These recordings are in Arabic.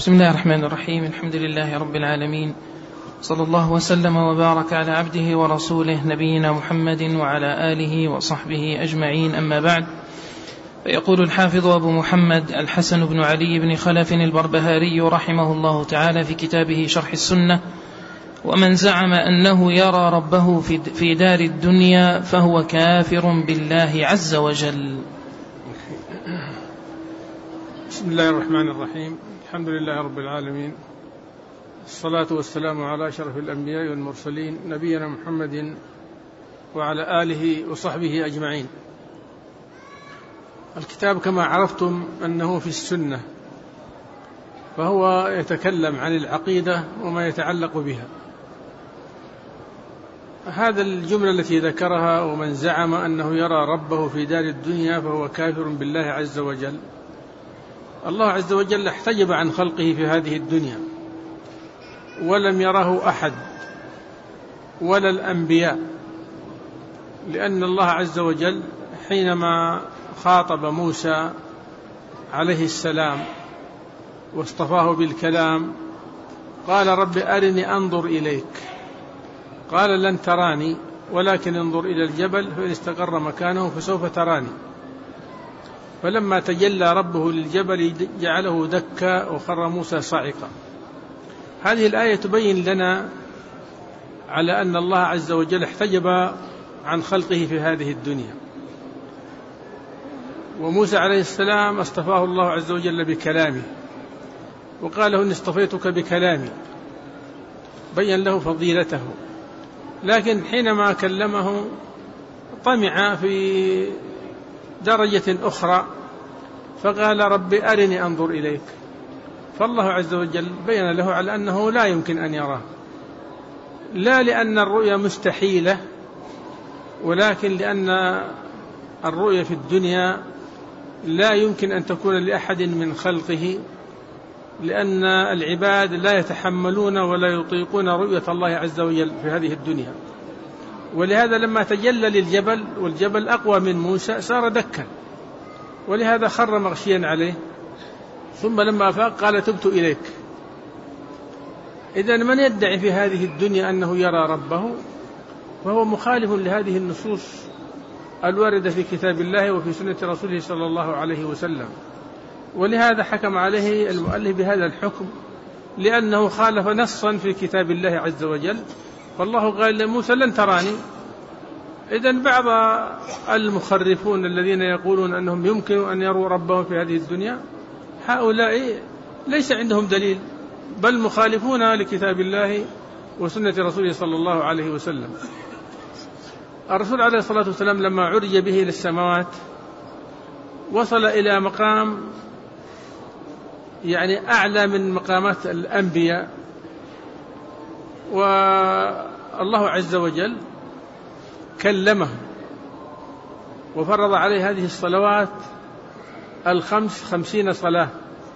بسم الله الرحمن الرحيم. الحمد لله رب العالمين، صلى الله وسلم وبارك على عبده ورسوله نبينا محمد وعلى آله وصحبه أجمعين، أما بعد. فيقول الحافظ أبو محمد الحسن بن علي بن خلف البربهاري رحمه الله تعالى في كتابه شرح السنة: ومن زعم أنه يرى ربه في دار الدنيا فهو كافر بالله عز وجل. بسم الله الرحمن الرحيم. الحمد لله رب العالمين، الصلاة والسلام على أشرف الأنبياء والمرسلين نبينا محمد وعلى آله وصحبه أجمعين. الكتاب كما عرفتم أنه في السنة، فهو يتكلم عن العقيدة وما يتعلق بها. هذا الجملة التي ذكرها: ومن زعم أنه يرى ربه في دار الدنيا فهو كافر بالله عز وجل. الله عز وجل احتجب عن خلقه في هذه الدنيا، ولم يره أحد ولا الأنبياء، لأن الله عز وجل حينما خاطب موسى عليه السلام واصطفاه بالكلام قال: رب أرني أنظر إليك. قال: لن تراني ولكن انظر إلى الجبل فإن استقر مكانه فسوف تراني. فلما تجلى ربه للجبل جعله دكا وخر موسى صاعقا. هذه الآية تبين لنا على أن الله عز وجل احتجب عن خلقه في هذه الدنيا، وموسى عليه السلام اصطفاه الله عز وجل بكلامه، وقال له: إني اصطفيتك بكلامي، بين له فضيلته. لكن حينما كلمه طمع في درجة أخرى فقال: رب أرني أنظر إليك. فالله عز وجل بين له على أنه لا يمكن أن يراه، لا لأن الرؤيا مستحيلة، ولكن لأن الرؤيا في الدنيا لا يمكن أن تكون لأحد من خلقه، لأن العباد لا يتحملون ولا يطيقون رؤية الله عز وجل في هذه الدنيا. ولهذا لما تجلى للجبل والجبل أقوى من موسى صار دكا، ولهذا خر مغشيا عليه، ثم لما أفاق قال: تبت إليك. إذن من يدعي في هذه الدنيا أنه يرى ربه فهو مخالف لهذه النصوص الواردة في كتاب الله وفي سنة رسوله صلى الله عليه وسلم. ولهذا حكم عليه المؤلف بهذا الحكم، لأنه خالف نصا في كتاب الله عز وجل. فالله قال لموسى: لن تراني. إذن بعض المخرفون الذين يقولون أنهم يمكن أن يروا ربهم في هذه الدنيا، هؤلاء ليس عندهم دليل، بل مخالفون لكتاب الله وسنة رسوله صلى الله عليه وسلم. الرسول عليه الصلاة والسلام لما عرج به إلى السماوات وصل إلى مقام يعني أعلى من مقامات الأنبياء، والله عز وجل كلمه وفرض عليه هذه الصلوات 50 صلاة،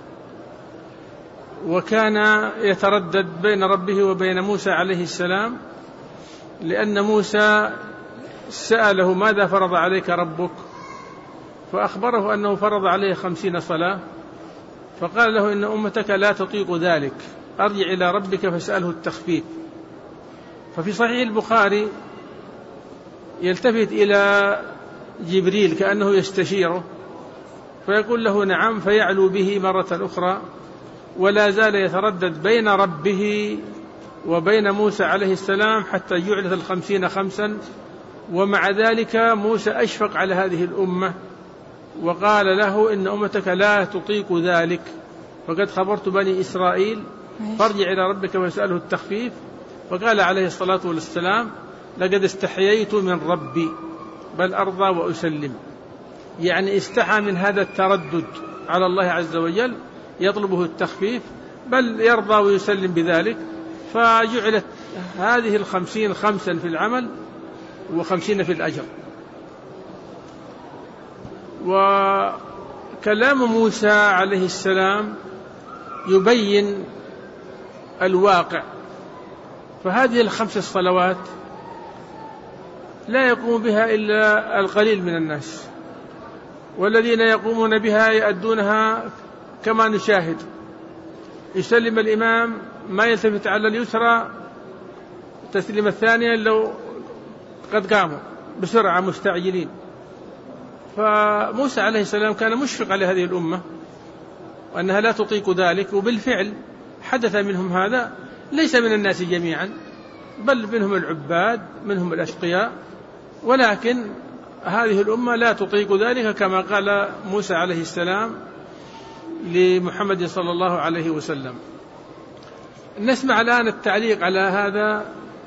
وكان يتردد بين ربه وبين موسى عليه السلام، لأن موسى سأله: ماذا فرض عليك ربك؟ فأخبره أنه فرض عليه 50 صلاة، فقال له: إن أمتك لا تطيق ذلك، أرجع إلى ربك فاسأله التخفيف. ففي صحيح البخاري يلتفت إلى جبريل كأنه يستشيره فيقول له: نعم، فيعلو به مرة أخرى، ولا زال يتردد بين ربه وبين موسى عليه السلام حتى جعلت 50 خمسا. ومع ذلك موسى أشفق على هذه الأمة وقال له: إن أمتك لا تطيق ذلك، فقد خبرت بني إسرائيل، فارجع إلى ربك واسأله التخفيف. فقال عليه الصلاة والسلام: لقد استحييت من ربي بل أرضى وأسلم. يعني استحى من هذا التردد على الله عز وجل، يطلبه التخفيف، بل يرضى ويسلم بذلك. فجعلت هذه 50 خمسا في العمل و50 في الأجر. وكلام موسى عليه السلام يبين الواقع. فهذه 5 صلوات لا يقوم بها إلا القليل من الناس، والذين يقومون بها يؤدونها كما نشاهد. يسلم الإمام ما يلتفت على اليسرى تسليم الثانية لو قد قاموا بسرعة مستعجلين. فموسى عليه السلام كان مشفق على هذه الأمة وأنها لا تطيق ذلك، وبالفعل حدث منهم هذا، ليس من الناس جميعا بل منهم العباد منهم الأشقياء، ولكن هذه الأمة لا تطيق ذلك كما قال موسى عليه السلام لمحمد صلى الله عليه وسلم. نسمع الآن التعليق على هذا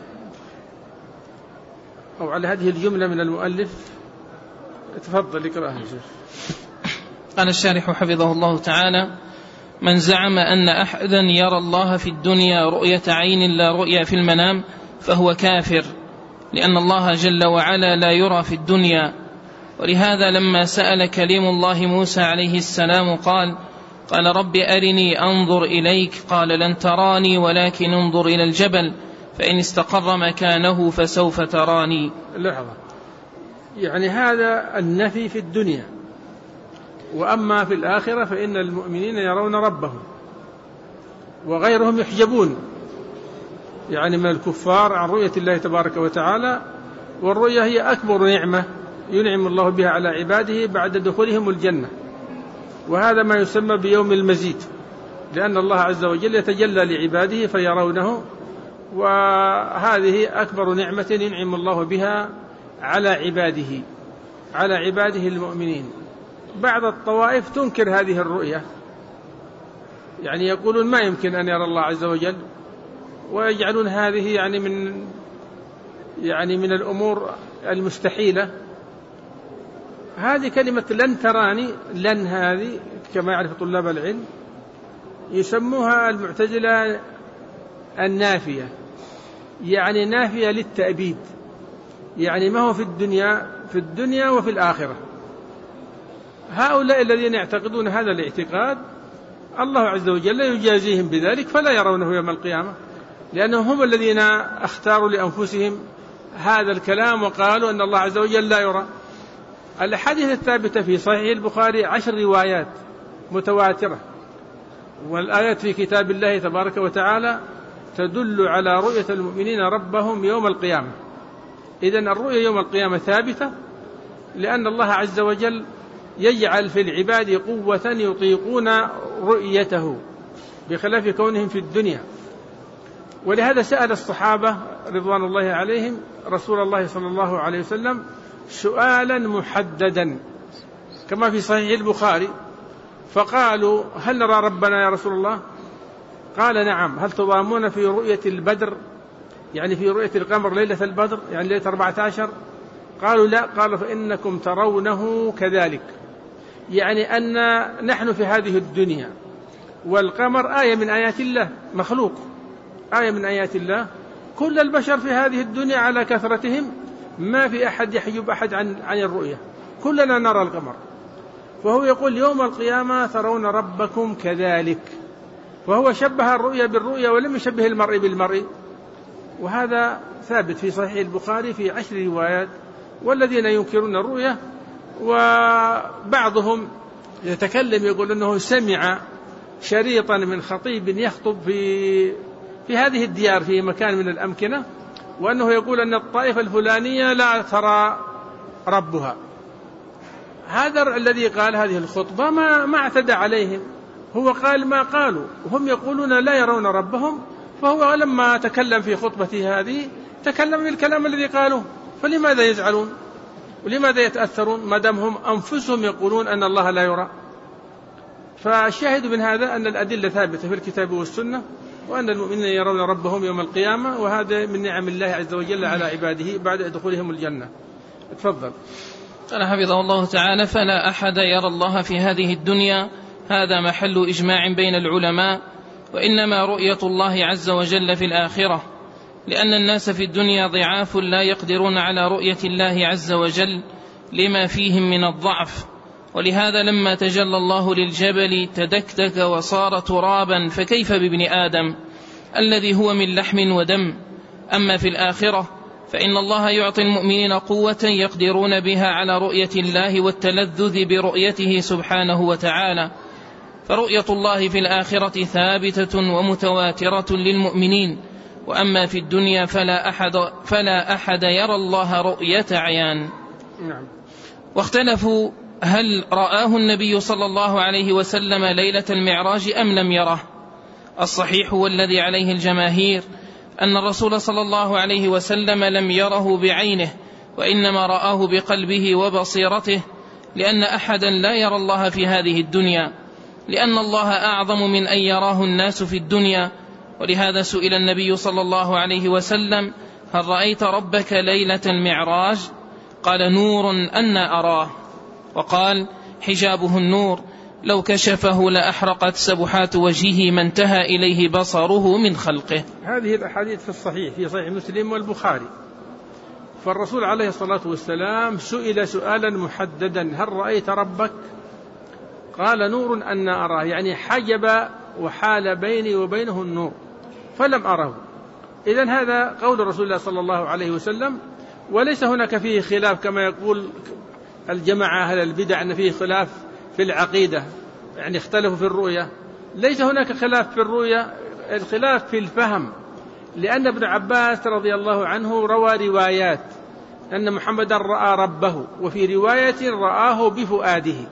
أو على هذه الجملة من المؤلف. تفضل اقرأها يا شيخ. قال الشارح حفظه الله تعالى: من زعم أن أحدا يرى الله في الدنيا رؤية عين لا رؤية في المنام فهو كافر، لأن الله جل وعلا لا يرى في الدنيا. ولهذا لما سأل كليم الله موسى عليه السلام قال رب أرني أنظر إليك، قال لن تراني ولكن انظر إلى الجبل فإن استقر مكانه فسوف تراني. لحظة، يعني هذا النفي في الدنيا، وأما في الآخرة فإن المؤمنين يرون ربهم وغيرهم يحجبون، يعني من الكفار عن رؤية الله تبارك وتعالى. والرؤية هي أكبر نعمة ينعم الله بها على عباده بعد دخولهم الجنة، وهذا ما يسمى بيوم المزيد، لأن الله عز وجل يتجلى لعباده فيرونه، وهذه أكبر نعمة ينعم الله بها على عباده المؤمنين. بعض الطوائف تنكر هذه الرؤية، يعني يقولون ما يمكن أن يرى الله عز وجل، ويجعلون هذه يعني من الأمور المستحيلة. هذه كلمة لن تراني، لن هذه كما يعرف طلاب العلم يسموها المعتزلة النافية، يعني نافية للتأبيد، يعني ما هو في الدنيا وفي الآخرة. هؤلاء الذين يعتقدون هذا الاعتقاد الله عز وجل يجازيهم بذلك فلا يرونه يوم القيامة، لأنهم هم الذين اختاروا لأنفسهم هذا الكلام وقالوا أن الله عز وجل لا يرى. الحديث الثابتة في صحيح البخاري 10 روايات متواترة، والآيات في كتاب الله تبارك وتعالى تدل على رؤية المؤمنين ربهم يوم القيامة. إذن الرؤية يوم القيامة ثابتة، لأن الله عز وجل يجعل في العباد قوة يطيقون رؤيته بخلاف كونهم في الدنيا. ولهذا سأل الصحابة رضوان الله عليهم رسول الله صلى الله عليه وسلم سؤالا محددا كما في صحيح البخاري، فقالوا هل نرى ربنا يا رسول الله؟ قال نعم. هل تضامون في رؤية البدر، يعني في رؤية القمر ليلة البدر يعني ليلة 14؟ قالوا لا. قال فإنكم ترونه كذلك، يعني أن نحن في هذه الدنيا والقمر آية من آيات الله، مخلوق آية من آيات الله. كل البشر في هذه الدنيا على كثرتهم ما في أحد يحجب أحد عن الرؤية، كلنا نرى القمر. فهو يقول يوم القيامة ترون ربكم كذلك، فهو شبه الرؤية بالرؤية ولم يشبه المرء بالمرء، وهذا ثابت في صحيح البخاري في 10 روايات. والذين ينكرون الرؤية وبعضهم يتكلم يقول أنه سمع شريطا من خطيب يخطب في هذه الديار في مكان من الأمكنة، وأنه يقول أن الطائفة الفلانية لا ترى ربها. هذا الذي قال هذه الخطبة ما اعتدى عليهم، هو قال ما قالوا وهم يقولون لا يرون ربهم، فهو لما تكلم في خطبته هذه تكلم بالكلام الذي قالوه. فلماذا يزعلون ولماذا يتأثرون ما دام هم أنفسهم يقولون أن الله لا يرى؟ فالشاهد من هذا أن الأدلة ثابتة في الكتاب والسنة، وأن المؤمنين يرون ربهم يوم القيامة، وهذا من نعم الله عز وجل على عباده بعد دخولهم الجنة. تفضل. قال حفظه الله تعالى: فلا أحد يرى الله في هذه الدنيا، هذا محل إجماع بين العلماء، وإنما رؤية الله عز وجل في الآخرة، لأن الناس في الدنيا ضعاف لا يقدرون على رؤية الله عز وجل لما فيهم من الضعف. ولهذا لما تجلى الله للجبل تدكدك وصار ترابا، فكيف بابن آدم الذي هو من لحم ودم؟ أما في الآخرة فإن الله يعطي المؤمنين قوة يقدرون بها على رؤية الله والتلذذ برؤيته سبحانه وتعالى. فرؤية الله في الآخرة ثابتة ومتواترة للمؤمنين، وأما في الدنيا فلا أحد يرى الله رؤية عيان. واختلفوا هل رآه النبي صلى الله عليه وسلم ليلة المعراج أم لم يره. الصحيح والذي عليه الجماهير أن الرسول صلى الله عليه وسلم لم يره بعينه، وإنما رآه بقلبه وبصيرته، لأن أحدا لا يرى الله في هذه الدنيا، لأن الله أعظم من أن يراه الناس في الدنيا. ولهذا سئل النبي صلى الله عليه وسلم: هل رأيت ربك ليلة المعراج؟ قال: نور أنا أراه. وقال: حجابه النور، لو كشفه لأحرقت سبحات وجهه ما انتهى إليه بصره من خلقه. هذه الأحاديث في الصحيح في صحيح مسلم والبخاري. فالرسول عليه الصلاة والسلام سئل سؤالا محددا: هل رأيت ربك؟ قال: نور أنا أراه، يعني حجب وحال بيني وبينه النور فلم أره. إذن هذا قول رسول الله صلى الله عليه وسلم، وليس هناك فيه خلاف كما يقول الجماعة أهل البدع أن فيه خلاف في العقيدة، يعني اختلفوا في الرؤية. ليس هناك خلاف في الرؤية، الخلاف في الفهم، لأن ابن عباس رضي الله عنه روى روايات أن محمدا رأى ربه، وفي رواية رآه بفؤاده.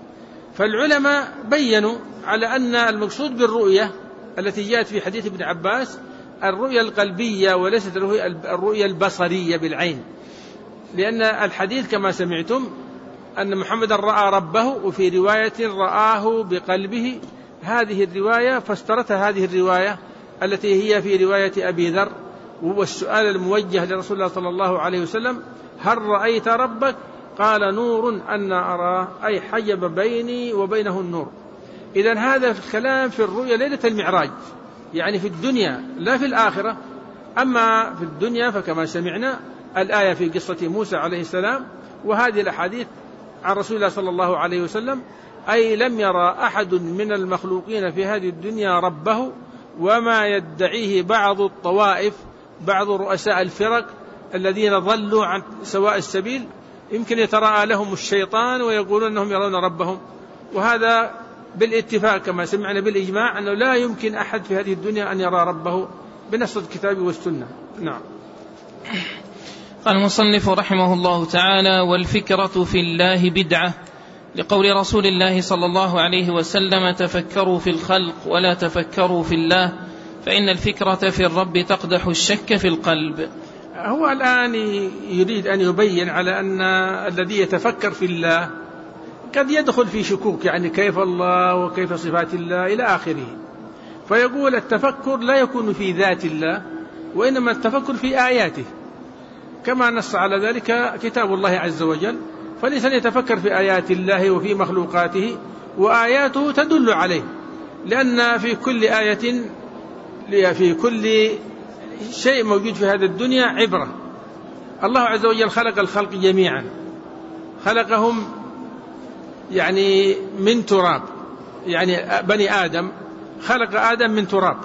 فالعلماء بيّنوا على أن المقصود بالرؤية التي جاءت في حديث ابن عباس الرؤية القلبية وليست الرؤية البصرية بالعين، لأن الحديث كما سمعتم أن محمدا رأى ربه، وفي رواية رآه بقلبه. هذه الرواية فاسترتها هذه الرواية التي هي في رواية أبي ذر، والسؤال الموجه لرسول الله صلى الله عليه وسلم: هل رأيت ربك؟ قال: نور أنا أراه، أي حجب بيني وبينه النور. إذن هذا الكلام في الرؤيا ليلة المعراج، يعني في الدنيا لا في الآخرة. أما في الدنيا فكما سمعنا الآية في قصة موسى عليه السلام، وهذه الأحاديث عن رسول الله صلى الله عليه وسلم، أي لم يرى أحد من المخلوقين في هذه الدنيا ربه. وما يدعيه بعض الطوائف، بعض رؤساء الفرق الذين ضلوا عن سواء السبيل، يمكن يتراءى لهم الشيطان ويقولون أنهم يرون ربهم، وهذا بالاتفاق كما سمعنا بالإجماع أنه لا يمكن أحد في هذه الدنيا أن يرى ربه بنص الكتاب والسنة. نعم. قال المصنف رحمه الله تعالى: والفكرة في الله بدعة، لقول رسول الله صلى الله عليه وسلم: تفكروا في الخلق ولا تفكروا في الله، فإن الفكرة في الرب تقدح الشك في القلب. هو الآن يريد أن يبين على أن الذي يتفكر في الله قد يدخل في شكوك، يعني كيف الله وكيف صفات الله إلى آخره. فيقول التفكر لا يكون في ذات الله، وإنما التفكر في آياته، كما نص على ذلك كتاب الله عز وجل. فالإنسان يتفكر في آيات الله وفي مخلوقاته، وآياته تدل عليه، لأن في كل آية، في كل شيء موجود في هذه الدنيا عبرة. الله عز وجل خلق الخلق جميعا، خلقهم يعني من تراب، يعني بني آدم، خلق آدم من تراب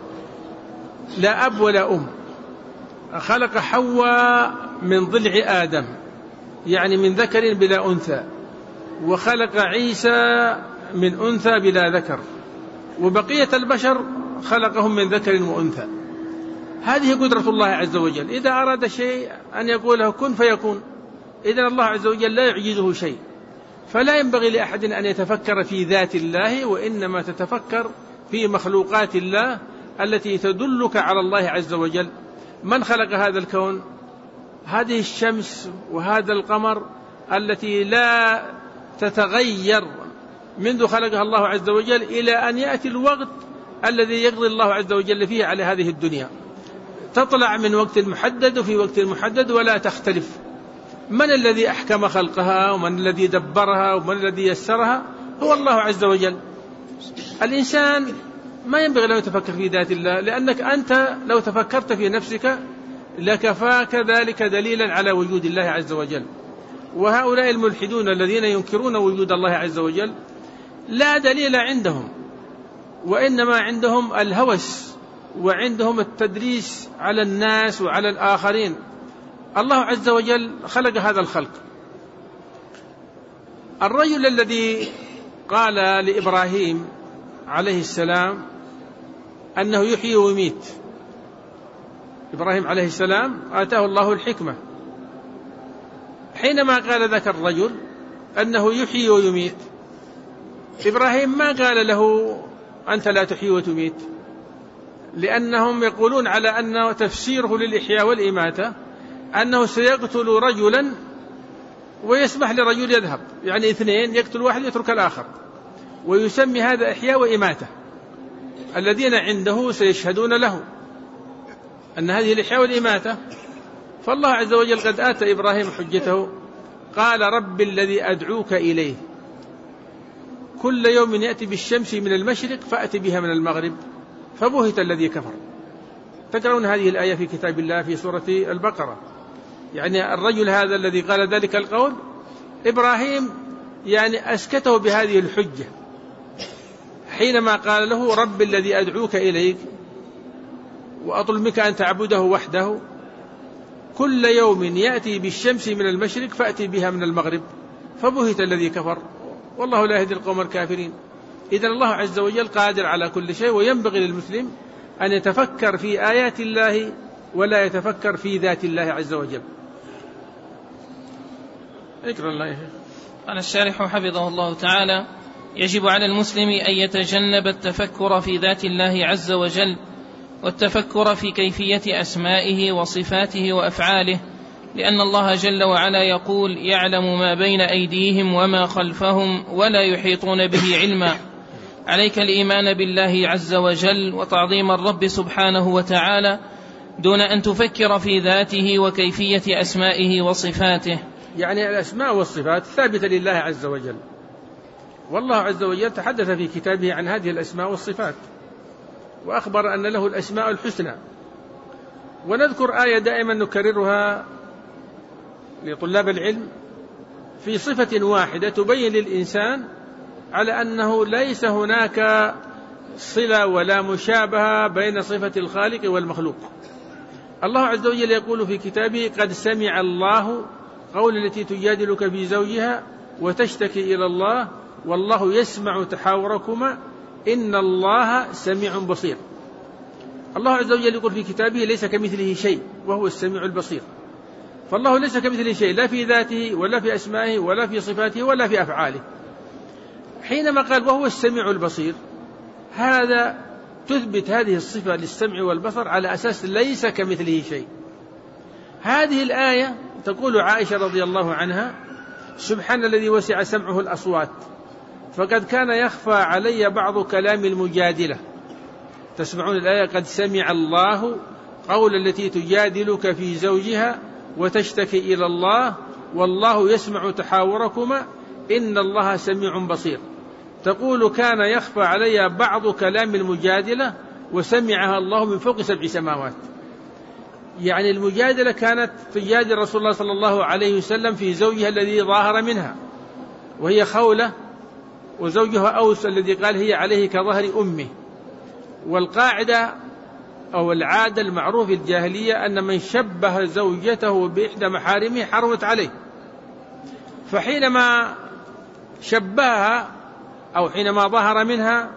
لا أب ولا أم. خلق حواء من ضلع آدم، يعني من ذكر بلا أنثى. وخلق عيسى من أنثى بلا ذكر. وبقية البشر خلقهم من ذكر وأنثى. هذه قدرة الله عز وجل، إذا أراد شيء أن يقوله كن فيكون. إذن الله عز وجل لا يعجزه شيء، فلا ينبغي لأحد أن يتفكر في ذات الله، وإنما تتفكر في مخلوقات الله التي تدلك على الله عز وجل. من خلق هذا الكون؟ هذه الشمس وهذا القمر التي لا تتغير منذ خلقها الله عز وجل إلى أن يأتي الوقت الذي يقضي الله عز وجل فيه على هذه الدنيا. تطلع من وقت محدد وفي وقت محدد ولا تختلف. من الذي أحكم خلقها ومن الذي دبرها ومن الذي يسرها؟ هو الله عز وجل. الإنسان ما ينبغي له يتفكر في ذات الله، لأنك أنت لو تفكرت في نفسك لكفاك ذلك دليلا على وجود الله عز وجل. وهؤلاء الملحدون الذين ينكرون وجود الله عز وجل لا دليل عندهم، وإنما عندهم الهوس، وعندهم التدريس على الناس وعلى الآخرين. الله عز وجل خلق هذا الخلق. الرجل الذي قال لإبراهيم عليه السلام أنه يحيي ويميت. إبراهيم عليه السلام آتاه الله الحكمة، حينما قال ذاك الرجل أنه يحيي ويميت، إبراهيم ما قال له أنت لا تحيي وتميت، لأنهم يقولون على أن تفسيره للإحياء والإماتة أنه سيقتل رجلا ويسمح لرجل يذهب، يعني اثنين يقتل واحد يترك الآخر، ويسمي هذا إحياء وإماتة. الذين عنده سيشهدون له أن هذه الإحياء والإماتة. فالله عز وجل قد آتى إبراهيم حجته، قال رب الذي أدعوك إليه كل يوم يأتي بالشمس من المشرق فأتي بها من المغرب فبهت الذي كفر. تقرؤون هذه الآية في كتاب الله في سورة البقرة. يعني الرجل هذا الذي قال ذلك القول إبراهيم يعني أسكته بهذه الحجة، حينما قال له رب الذي أدعوك إليك وأطلب منك أن تعبده وحده كل يوم يأتي بالشمس من المشرق فأتي بها من المغرب فبهت الذي كفر والله لا يهدي القوم الكافرين. إذن الله عز وجل قادر على كل شيء، وينبغي للمسلم أن يتفكر في آيات الله ولا يتفكر في ذات الله عز وجل. اقرأ الله. قال الشارح حفظه الله تعالى: يجب على المسلم أن يتجنب التفكر في ذات الله عز وجل، والتفكر في كيفية أسمائه وصفاته وأفعاله، لأن الله جل وعلا يقول: يعلم ما بين أيديهم وما خلفهم ولا يحيطون به علما. عليك الإيمان بالله عز وجل وتعظيم الرب سبحانه وتعالى دون أن تفكر في ذاته وكيفية أسمائه وصفاته. يعني الأسماء والصفات ثابتة لله عز وجل، والله عز وجل تحدث في كتابه عن هذه الأسماء والصفات، وأخبر أن له الأسماء الحسنى. ونذكر آية دائما نكررها لطلاب العلم في صفة واحدة تبين للإنسان على أنه ليس هناك صلة ولا مشابهة بين صفة الخالق والمخلوق. الله عز وجل يقول في كتابه: قد سمع الله قول التي تجادلك في زوجها وتشتكي إلى الله والله يسمع تحاوركما إن الله سميع بصير. الله عز وجل يقول في كتابه: ليس كمثله شيء وهو السميع البصير. فالله ليس كمثله شيء، لا في ذاته ولا في أسمائه ولا في صفاته ولا في أفعاله. حينما قال وهو السميع البصير، هذا تثبت هذه الصفة للسمع والبصر على أساس ليس كمثله شيء. هذه الآية تقول عائشة رضي الله عنها: سبحان الذي وسع سمعه الأصوات فقد كان يخفى علي بعض كلام المجادلة. تسمعون الآية: قد سمع الله قول التي تجادلك في زوجها وتشتكي إلى الله والله يسمع تحاوركما إن الله سميع بصير. تقول كان يخفى علي بعض كلام المجادلة وسمعها الله من فوق 7 سماوات. يعني المجادلة كانت تجادل رسول الله صلى الله عليه وسلم في زوجها الذي ظاهر منها، وهي خولة، وزوجها أوس الذي قال هي عليه كظهر أمه. والقاعدة أو العادة المعروف في الجاهلية أن من شبه زوجته بإحدى محارمه حرمت عليه. فحينما شبهها أو حينما ظهر منها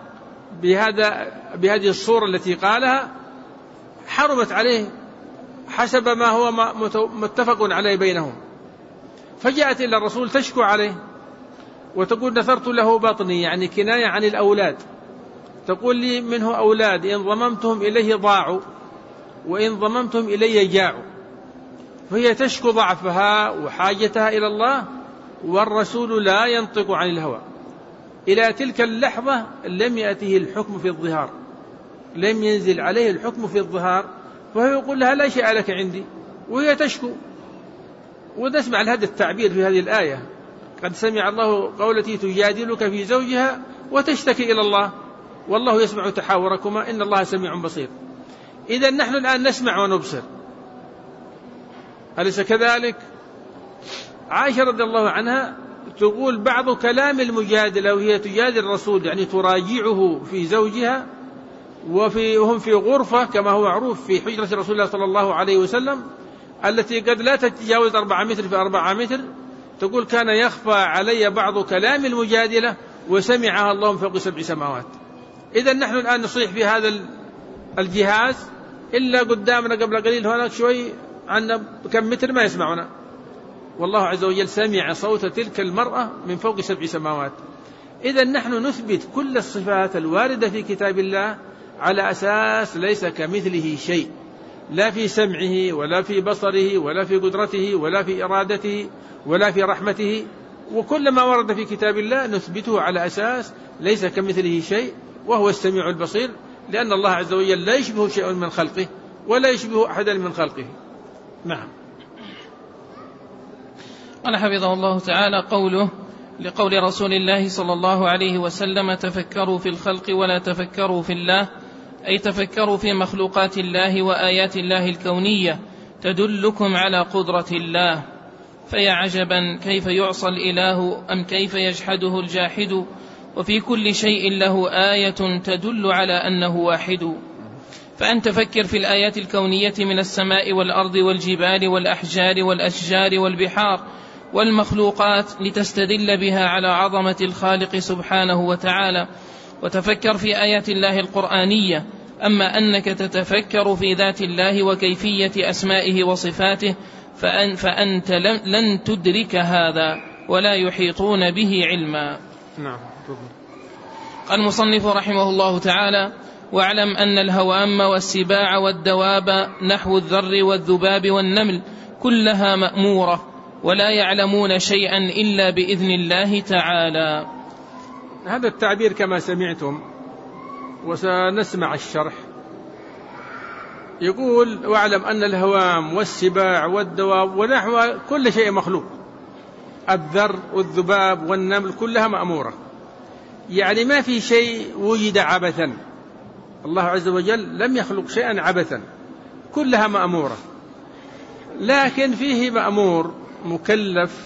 بهذه الصورة التي قالها حرمت عليه حسب ما هو متفق عليه بينهم. فجاءت إلى الرسول تشكو عليه وتقول: نثرت له بطني، يعني كناية عن الأولاد. تقول: لي منه أولاد إن ضممتهم إليه ضاعوا وإن ضممتهم إليه جاعوا. فهي تشكو ضعفها وحاجتها إلى الله، والرسول لا ينطق عن الهوى. إلى تلك اللحظة لم يأته الحكم في الظهار، لم ينزل عليه الحكم في الظهار، فهو يقول لها: لا شيء لك عندي، وهي تشكو. ونسمع هذا التعبير في هذه الآية: قد سمع الله قولتي تجادلك في زوجها وتشتكي إلى الله والله يسمع تحاوركما إن الله سميع بصير. إذن نحن الآن نسمع ونبصر، أليس كذلك؟ عائشة رضي الله عنها تقول: بعض كلام المجادلة وهي تجادل الرسول، يعني تراجعه في زوجها وهم في غرفة كما هو معروف في حجرة رسول الله صلى الله عليه وسلم التي قد لا تتجاوز 4 متر في 4 متر. تقول: كان يخفى علي بعض كلام المجادلة وسمعها الله من فوق 7 سماوات. إذا نحن الآن نصيح في هذا الجهاز، إلا قدامنا قبل قليل هناك شوي عنا كم متر ما يسمعنا، والله عز وجل سمع صوت تلك المرأة من فوق 7 سماوات. إذا نحن نثبت كل الصفات الواردة في كتاب الله على أساس ليس كمثله شيء، لا في سمعه ولا في بصره ولا في قدرته ولا في إرادته ولا في رحمته، وكل ما ورد في كتاب الله نثبته على أساس ليس كمثله شيء وهو السميع البصير، لأن الله عز وجل لا يشبه شيء من خلقه ولا يشبه أحدا من خلقه. نعم. قال حفظه الله تعالى: قوله لقول رسول الله صلى الله عليه وسلم: تفكروا في الخلق ولا تفكروا في الله، أي تفكروا في مخلوقات الله وآيات الله الكونية تدلكم على قدرة الله. فيا عجبا كيف يعصى الإله أم كيف يجحده الجاحد، وفي كل شيء له آية تدل على أنه واحد. فأنت فكر في الآيات الكونية من السماء والأرض والجبال والأحجار والأشجار والبحار والمخلوقات لتستدل بها على عظمة الخالق سبحانه وتعالى، وتفكر في آيات الله القرآنية. أما أنك تتفكر في ذات الله وكيفية أسمائه وصفاته فأنت لن تدرك هذا ولا يحيطون به علما. نعم. قال المصنف رحمه الله تعالى: واعلم أن الهوام والسباع والدواب نحو الذر والذباب والنمل كلها مأمورة، ولا يعلمون شيئا إلا بإذن الله تعالى. هذا التعبير كما سمعتم وسنسمع الشرح، يقول: واعلم أن الهوام والسباع والدواب ونحو كل شيء مخلوق، الذر والذباب والنمل كلها مأمورة، يعني ما في شيء وجد عبثا، الله عز وجل لم يخلق شيئا عبثا، كلها مأمورة. لكن فيه مأمور مكلف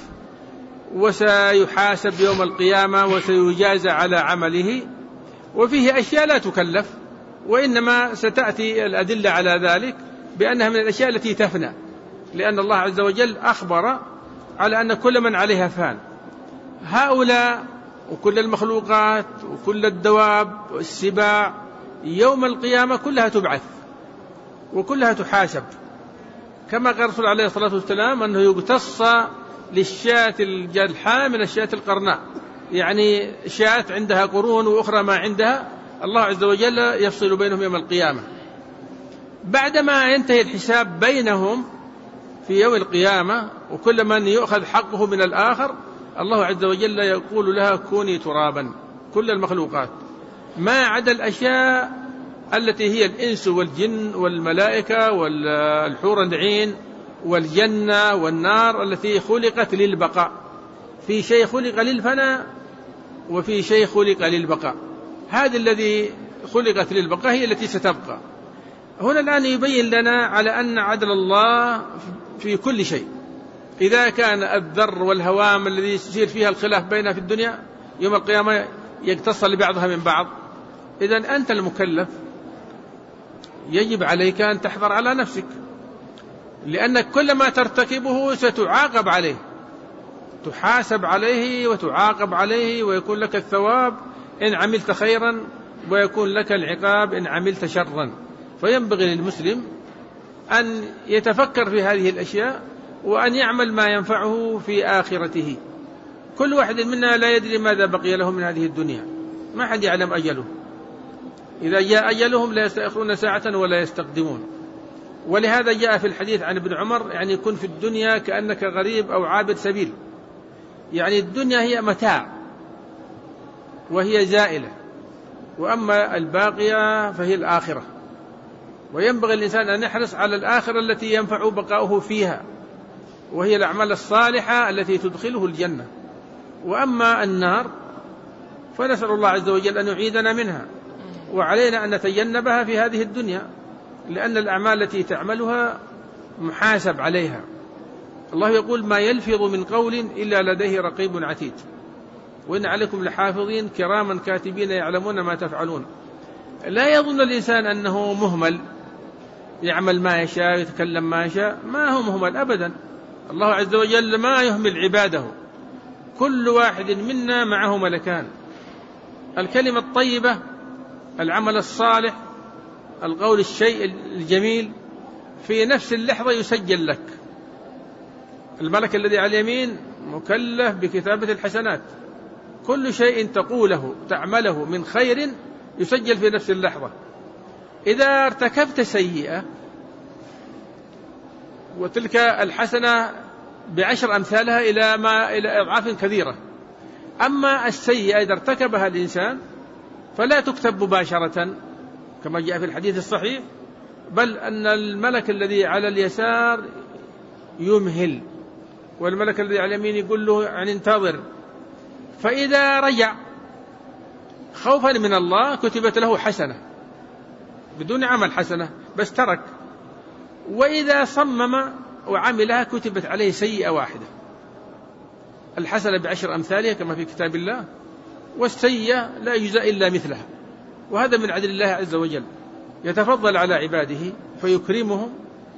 وسيحاسب يوم القيامة وسيجازى على عمله، وفيه أشياء لا تكلف، وإنما ستأتي الأدلة على ذلك بأنها من الأشياء التي تفنى، لأن الله عز وجل أخبر على أن كل من عليها فان. هؤلاء وكل المخلوقات وكل الدواب والسباع يوم القيامة كلها تبعث وكلها تحاسب، كما قال الرسول عليه الصلاة والسلام أنه يقتص للشاة الجلحاء من الشاة القرناء، يعني شاة عندها قرون وأخرى ما عندها، الله عز وجل يفصل بينهم يوم القيامة. بعدما ينتهي الحساب بينهم في يوم القيامة وكل من يؤخذ حقه من الآخر، الله عز وجل يقول لها: كوني ترابا، كل المخلوقات ما عدا الأشياء التي هي الإنس والجن والملائكة والحور العين والجنة والنار التي خلقت للبقاء. في شيء خلق للفناء وفي شيء خلق للبقاء، هذه الذي خلقت للبقاء هي التي ستبقى. هنا الآن يبين لنا على أن عدل الله في كل شيء. إذا كان الذر والهوام الذي يصير فيها الخلاف بينها في الدنيا يوم القيامة يقتص لبعضها من بعض، إذن أنت المكلف يجب عليك أن تحذر على نفسك، لأنك كل ما ترتكبه ستعاقب عليه، تحاسب عليه وتعاقب عليه، ويكون لك الثواب إن عملت خيرا ويكون لك العقاب إن عملت شرا. فينبغي للمسلم أن يتفكر في هذه الأشياء وأن يعمل ما ينفعه في آخرته. كل واحد منا لا يدري ماذا بقي له من هذه الدنيا، ما حد يعلم أجله، إذا جاء أجلهم لا يستأخرون ساعة ولا يستقدمون. ولهذا جاء في الحديث عن ابن عمر: يعني كن في الدنيا كأنك غريب أو عابد سبيل، يعني الدنيا هي متاع وهي زائلة، وأما الباقية فهي الآخرة، وينبغي الإنسان أن يحرص على الآخرة التي ينفع بقاؤه فيها، وهي الأعمال الصالحة التي تدخله الجنة. وأما النار فنسأل الله عز وجل أن يعيدنا منها، وعلينا أن نتجنبها في هذه الدنيا، لأن الأعمال التي تعملها محاسب عليها. الله يقول: ما يلفظ من قول إلا لديه رقيب عتيد، وإن عليكم لحافظين كراما كاتبين يعلمون ما تفعلون. لا يظن الإنسان أنه مهمل يعمل ما يشاء يتكلم ما يشاء، ما هو مهمل أبدا. الله عز وجل ما يهمل عباده، كل واحد منا معه ملكان، الكلمة الطيبة العمل الصالح، القول الشيء الجميل في نفس اللحظة يسجل لك. الملك الذي على اليمين مكلف بكتابة الحسنات، كل شيء تقوله تعمله من خير يسجل في نفس اللحظة. إذا ارتكبت سيئة وتلك الحسنة ب10 أمثالها إلى أضعاف كثيرة. أما السيئة إذا ارتكبها الإنسان فلا تكتب مباشرة كما جاء في الحديث الصحيح، بل أن الملك الذي على اليسار يمهل، والملك الذي على اليمين يقول له يعني انتظر، فإذا رجع خوفا من الله كتبت له حسنة بدون عمل حسنة بس ترك، وإذا صمم وعملها كتبت عليه سيئة واحدة. الحسنة ب10 أمثالها كما في كتاب الله، والسيئة لا يجزى إلا مثلها. وهذا من عدل الله عز وجل، يتفضل على عباده فيكرمهم،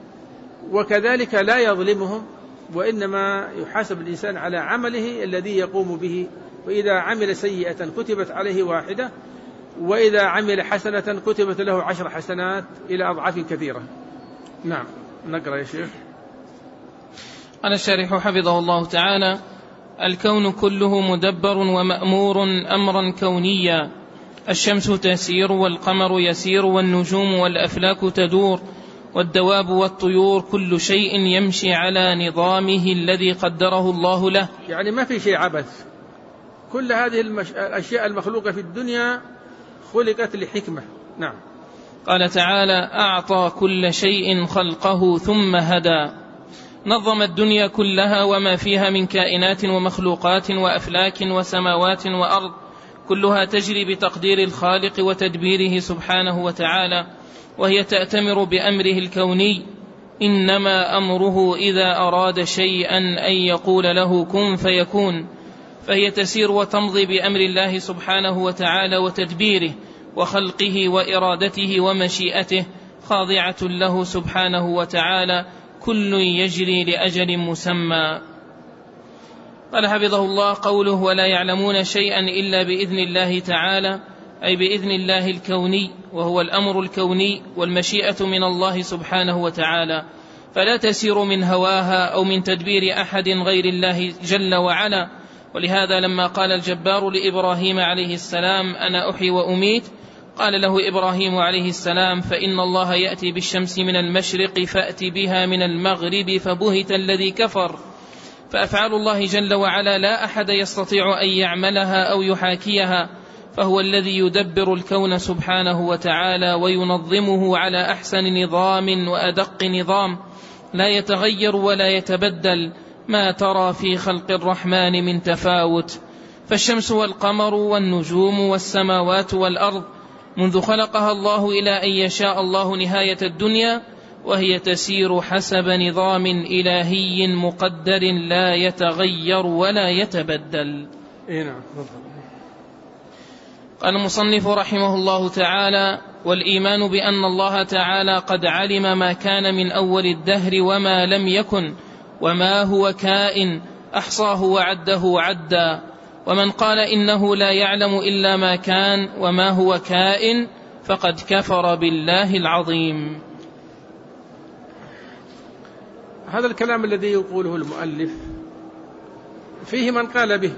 وكذلك لا يظلمهم، وإنما يحاسب الإنسان على عمله الذي يقوم به. وإذا عمل سيئة كتبت عليه واحدة، وإذا عمل حسنة كتبت له 10 حسنات إلى أضعاف كثيرة. نعم، نقرأ يا شيخ. قال الشارح حفظه الله تعالى: الكون كله مدبر ومأمور أمرا كونيا، الشمس تسير والقمر يسير والنجوم والأفلاك تدور والدواب والطيور، كل شيء يمشي على نظامه الذي قدره الله له. يعني ما في شيء عبث، كل هذه الأشياء المخلوقة في الدنيا خلقت لحكمة. نعم. قال تعالى: أعطى كل شيء خلقه ثم هدى، نظم الدنيا كلها وما فيها من كائنات ومخلوقات وأفلاك وسماوات وأرض، كلها تجري بتقدير الخالق وتدبيره سبحانه وتعالى، وهي تأتمر بأمره الكوني، إنما أمره إذا أراد شيئا أن يقول له كن فيكون، فهي تسير وتمضي بأمر الله سبحانه وتعالى وتدبيره وخلقه وإرادته ومشيئته، خاضعة له سبحانه وتعالى، كل يجري لأجل مسمى. قال حفظه الله: قوله ولا يعلمون شيئا إلا بإذن الله تعالى، أي بإذن الله الكوني، وهو الأمر الكوني والمشيئة من الله سبحانه وتعالى، فلا تسير من هواها أو من تدبير أحد غير الله جل وعلا. ولهذا لما قال الجبار لإبراهيم عليه السلام: أنا أحيي وأميت، قال له إبراهيم عليه السلام: فإن الله يأتي بالشمس من المشرق فأت بها من المغرب، فبهت الذي كفر. فأفعال الله جل وعلا لا أحد يستطيع أن يعملها أو يحاكيها، فهو الذي يدبر الكون سبحانه وتعالى وينظمه على أحسن نظام وأدق نظام، لا يتغير ولا يتبدل، ما ترى في خلق الرحمن من تفاوت. فالشمس والقمر والنجوم والسماوات والأرض منذ خلقها الله إلى أن يشاء الله نهاية الدنيا، وهي تسير حسب نظام إلهي مقدر لا يتغير ولا يتبدل. قال المصنف رحمه الله تعالى: والإيمان بأن الله تعالى قد علم ما كان من أول الدهر وما لم يكن وما هو كائن، أحصاه وعده عدا. ومن قال إنه لا يعلم إلا ما كان وما هو كائن فقد كفر بالله العظيم. هذا الكلام الذي يقوله المؤلف فيه من قال به.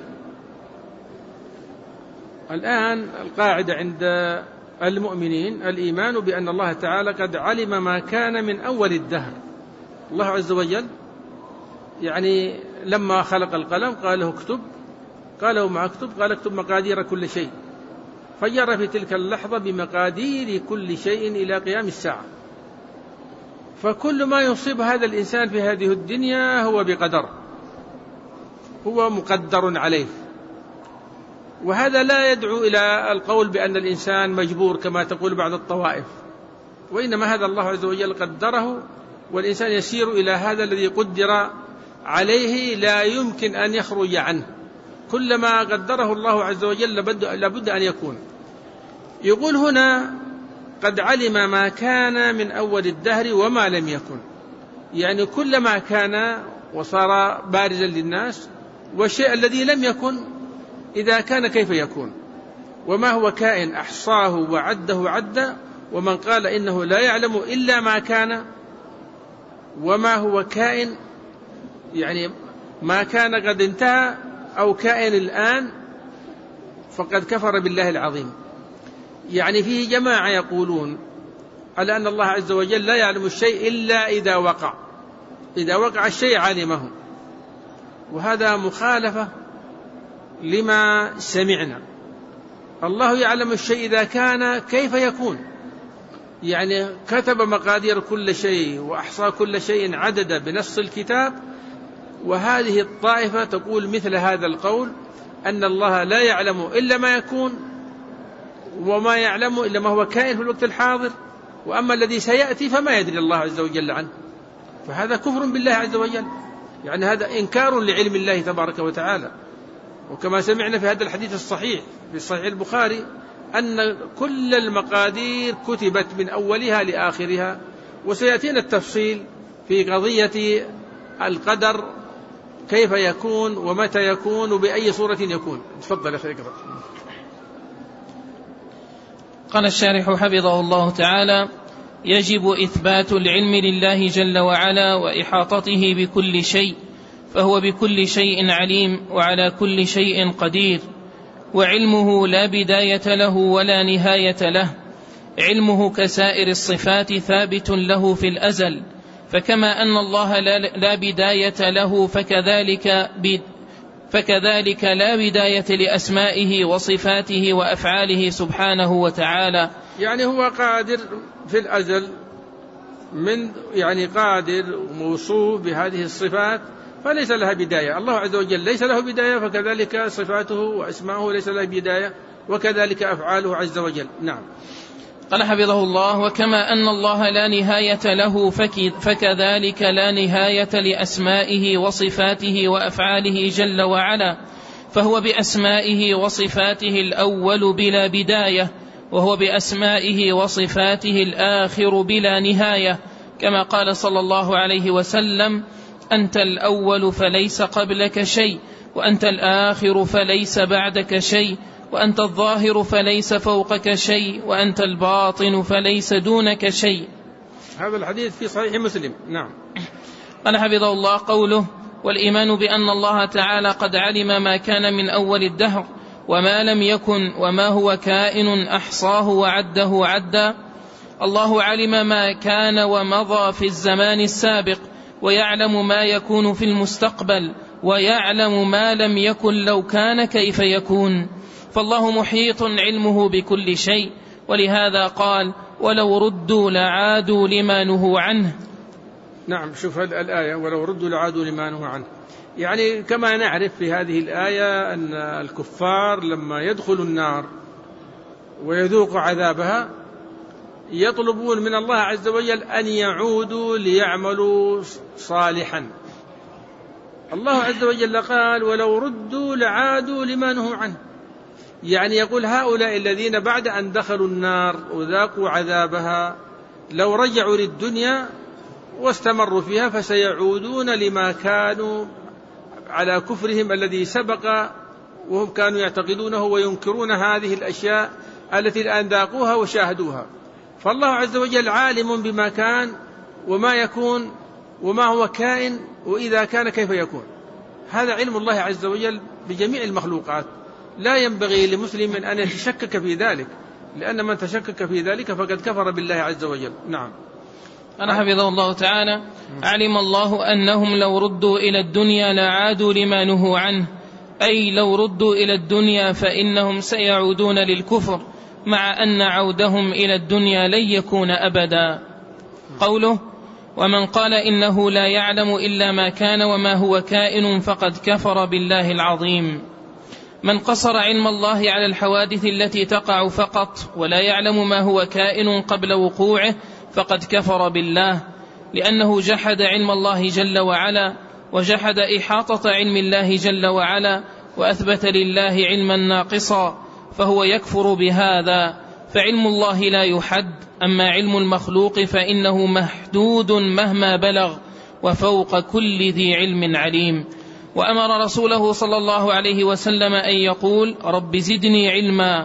الآن القاعدة عند المؤمنين الإيمان بأن الله تعالى قد علم ما كان من أول الدهر. الله عز وجل يعني لما خلق القلم قال له اكتب، قال له ما اكتب، قال اكتب مقادير كل شيء، فجر في تلك اللحظة بمقادير كل شيء إلى قيام الساعة. فكل ما يصيب هذا الإنسان في هذه الدنيا هو بقدر، هو مقدر عليه. وهذا لا يدعو إلى القول بأن الإنسان مجبور كما تقول بعض الطوائف، وإنما هذا الله عز وجل قدره، والإنسان يسير إلى هذا الذي قدر عليه، لا يمكن أن يخرج عنه. كلما قدره الله عز وجل لابد أن يكون. يقول هنا قد علم ما كان من أول الدهر وما لم يكن، يعني كل ما كان وصار بارزا للناس، والشيء الذي لم يكن إذا كان كيف يكون. وما هو كائن أحصاه وعده عدا. ومن قال إنه لا يعلم إلا ما كان وما هو كائن، يعني ما كان قد انتهى أو كائن الآن، فقد كفر بالله العظيم. يعني فيه جماعة يقولون على أن الله عز وجل لا يعلم الشيء إلا إذا وقع، إذا وقع الشيء علمه، وهذا مخالفة لما سمعنا. الله يعلم الشيء إذا كان كيف يكون، يعني كتب مقادير كل شيء وأحصى كل شيء عددا بنص الكتاب. وهذه الطائفة تقول مثل هذا القول، أن الله لا يعلم إلا ما يكون، وما يعلم إلا ما هو كائن في الوقت الحاضر، وأما الذي سيأتي فما يدري الله عز وجل عنه. فهذا كفر بالله عز وجل، يعني هذا إنكار لعلم الله تبارك وتعالى. وكما سمعنا في هذا الحديث الصحيح في صحيح البخاري أن كل المقادير كتبت من أولها لآخرها. وسيأتينا التفصيل في قضية القدر، كيف يكون ومتى يكون وبأي صورة يكون. تفضل أخي اقرأ. قال الشارح حفظه الله تعالى: يجب إثبات العلم لله جل وعلا وإحاطته بكل شيء، فهو بكل شيء عليم وعلى كل شيء قدير، وعلمه لا بداية له ولا نهاية له. علمه كسائر الصفات ثابت له في الأزل، فكما أن الله لا بداية له فكذلك لا بداية لأسمائه وصفاته وأفعاله سبحانه وتعالى. يعني هو قادر في الأزل، يعني قادر وموصوف بهذه الصفات، فليس لها بداية. الله عز وجل ليس له بداية، فكذلك صفاته وأسماؤه ليس لها بداية، وكذلك أفعاله عز وجل. نعم. قال حفظه الله: وكما أن الله لا نهاية له فكذلك لا نهاية لأسمائه وصفاته وأفعاله جل وعلا، فهو بأسمائه وصفاته الأول بلا بداية، وهو بأسمائه وصفاته الآخر بلا نهاية، كما قال صلى الله عليه وسلم: أنت الأول فليس قبلك شيء، وأنت الآخر فليس بعدك شيء، وأنت الظاهر فليس فوقك شيء، وأنت الباطن فليس دونك شيء. هذا الحديث في صحيح مسلم. نعم. قال حفظه الله: قوله: والإيمان بأن الله تعالى قد علم ما كان من أول الدهر وما لم يكن وما هو كائن أحصاه وعده عدا. الله علم ما كان ومضى في الزمان السابق، ويعلم ما يكون في المستقبل، ويعلم ما لم يكن لو كان كيف يكون. فالله محيط علمه بكل شيء، ولهذا قال: ولو ردوا لعادوا لما نهوا عنه. نعم. شوف الآية: ولو ردوا لعادوا لما نهوا عنه. يعني كما نعرف في هذه الآية أن الكفار لما يدخلوا النار ويذوقوا عذابها يطلبون من الله عز وجل أن يعودوا ليعملوا صالحا. الله عز وجل قال: ولو ردوا لعادوا لما نهوا عنه. يعني يقول هؤلاء الذين بعد أن دخلوا النار وذاقوا عذابها لو رجعوا للدنيا واستمروا فيها فسيعودون لما كانوا على كفرهم الذي سبق، وهم كانوا يعتقدونه وينكرون هذه الأشياء التي الآن ذاقوها وشاهدوها. فالله عز وجل عالم بما كان وما يكون وما هو كائن، وإذا كان كيف يكون. هذا علم الله عز وجل بجميع المخلوقات، لا ينبغي لمسلم أن يتشكك في ذلك، لأن من تشكك في ذلك فقد كفر بالله عز وجل. نعم. أنا حفظه الله تعالى: علم الله أنهم لو ردوا إلى الدنيا لعادوا لما نهوا عنه، أي لو ردوا إلى الدنيا فإنهم سيعودون للكفر، مع أن عودهم إلى الدنيا لن يكون أبدا. قوله: ومن قال إنه لا يعلم إلا ما كان وما هو كائن فقد كفر بالله العظيم. من قصر علم الله على الحوادث التي تقع فقط ولا يعلم ما هو كائن قبل وقوعه فقد كفر بالله، لأنه جحد علم الله جل وعلا، وجحد إحاطة علم الله جل وعلا، وأثبت لله علما ناقصا، فهو يكفر بهذا. فعلم الله لا يحد، أما علم المخلوق فإنه محدود مهما بلغ، وفوق كل ذي علم عليم. وأمر رسوله صلى الله عليه وسلم أن يقول: رب زدني علما.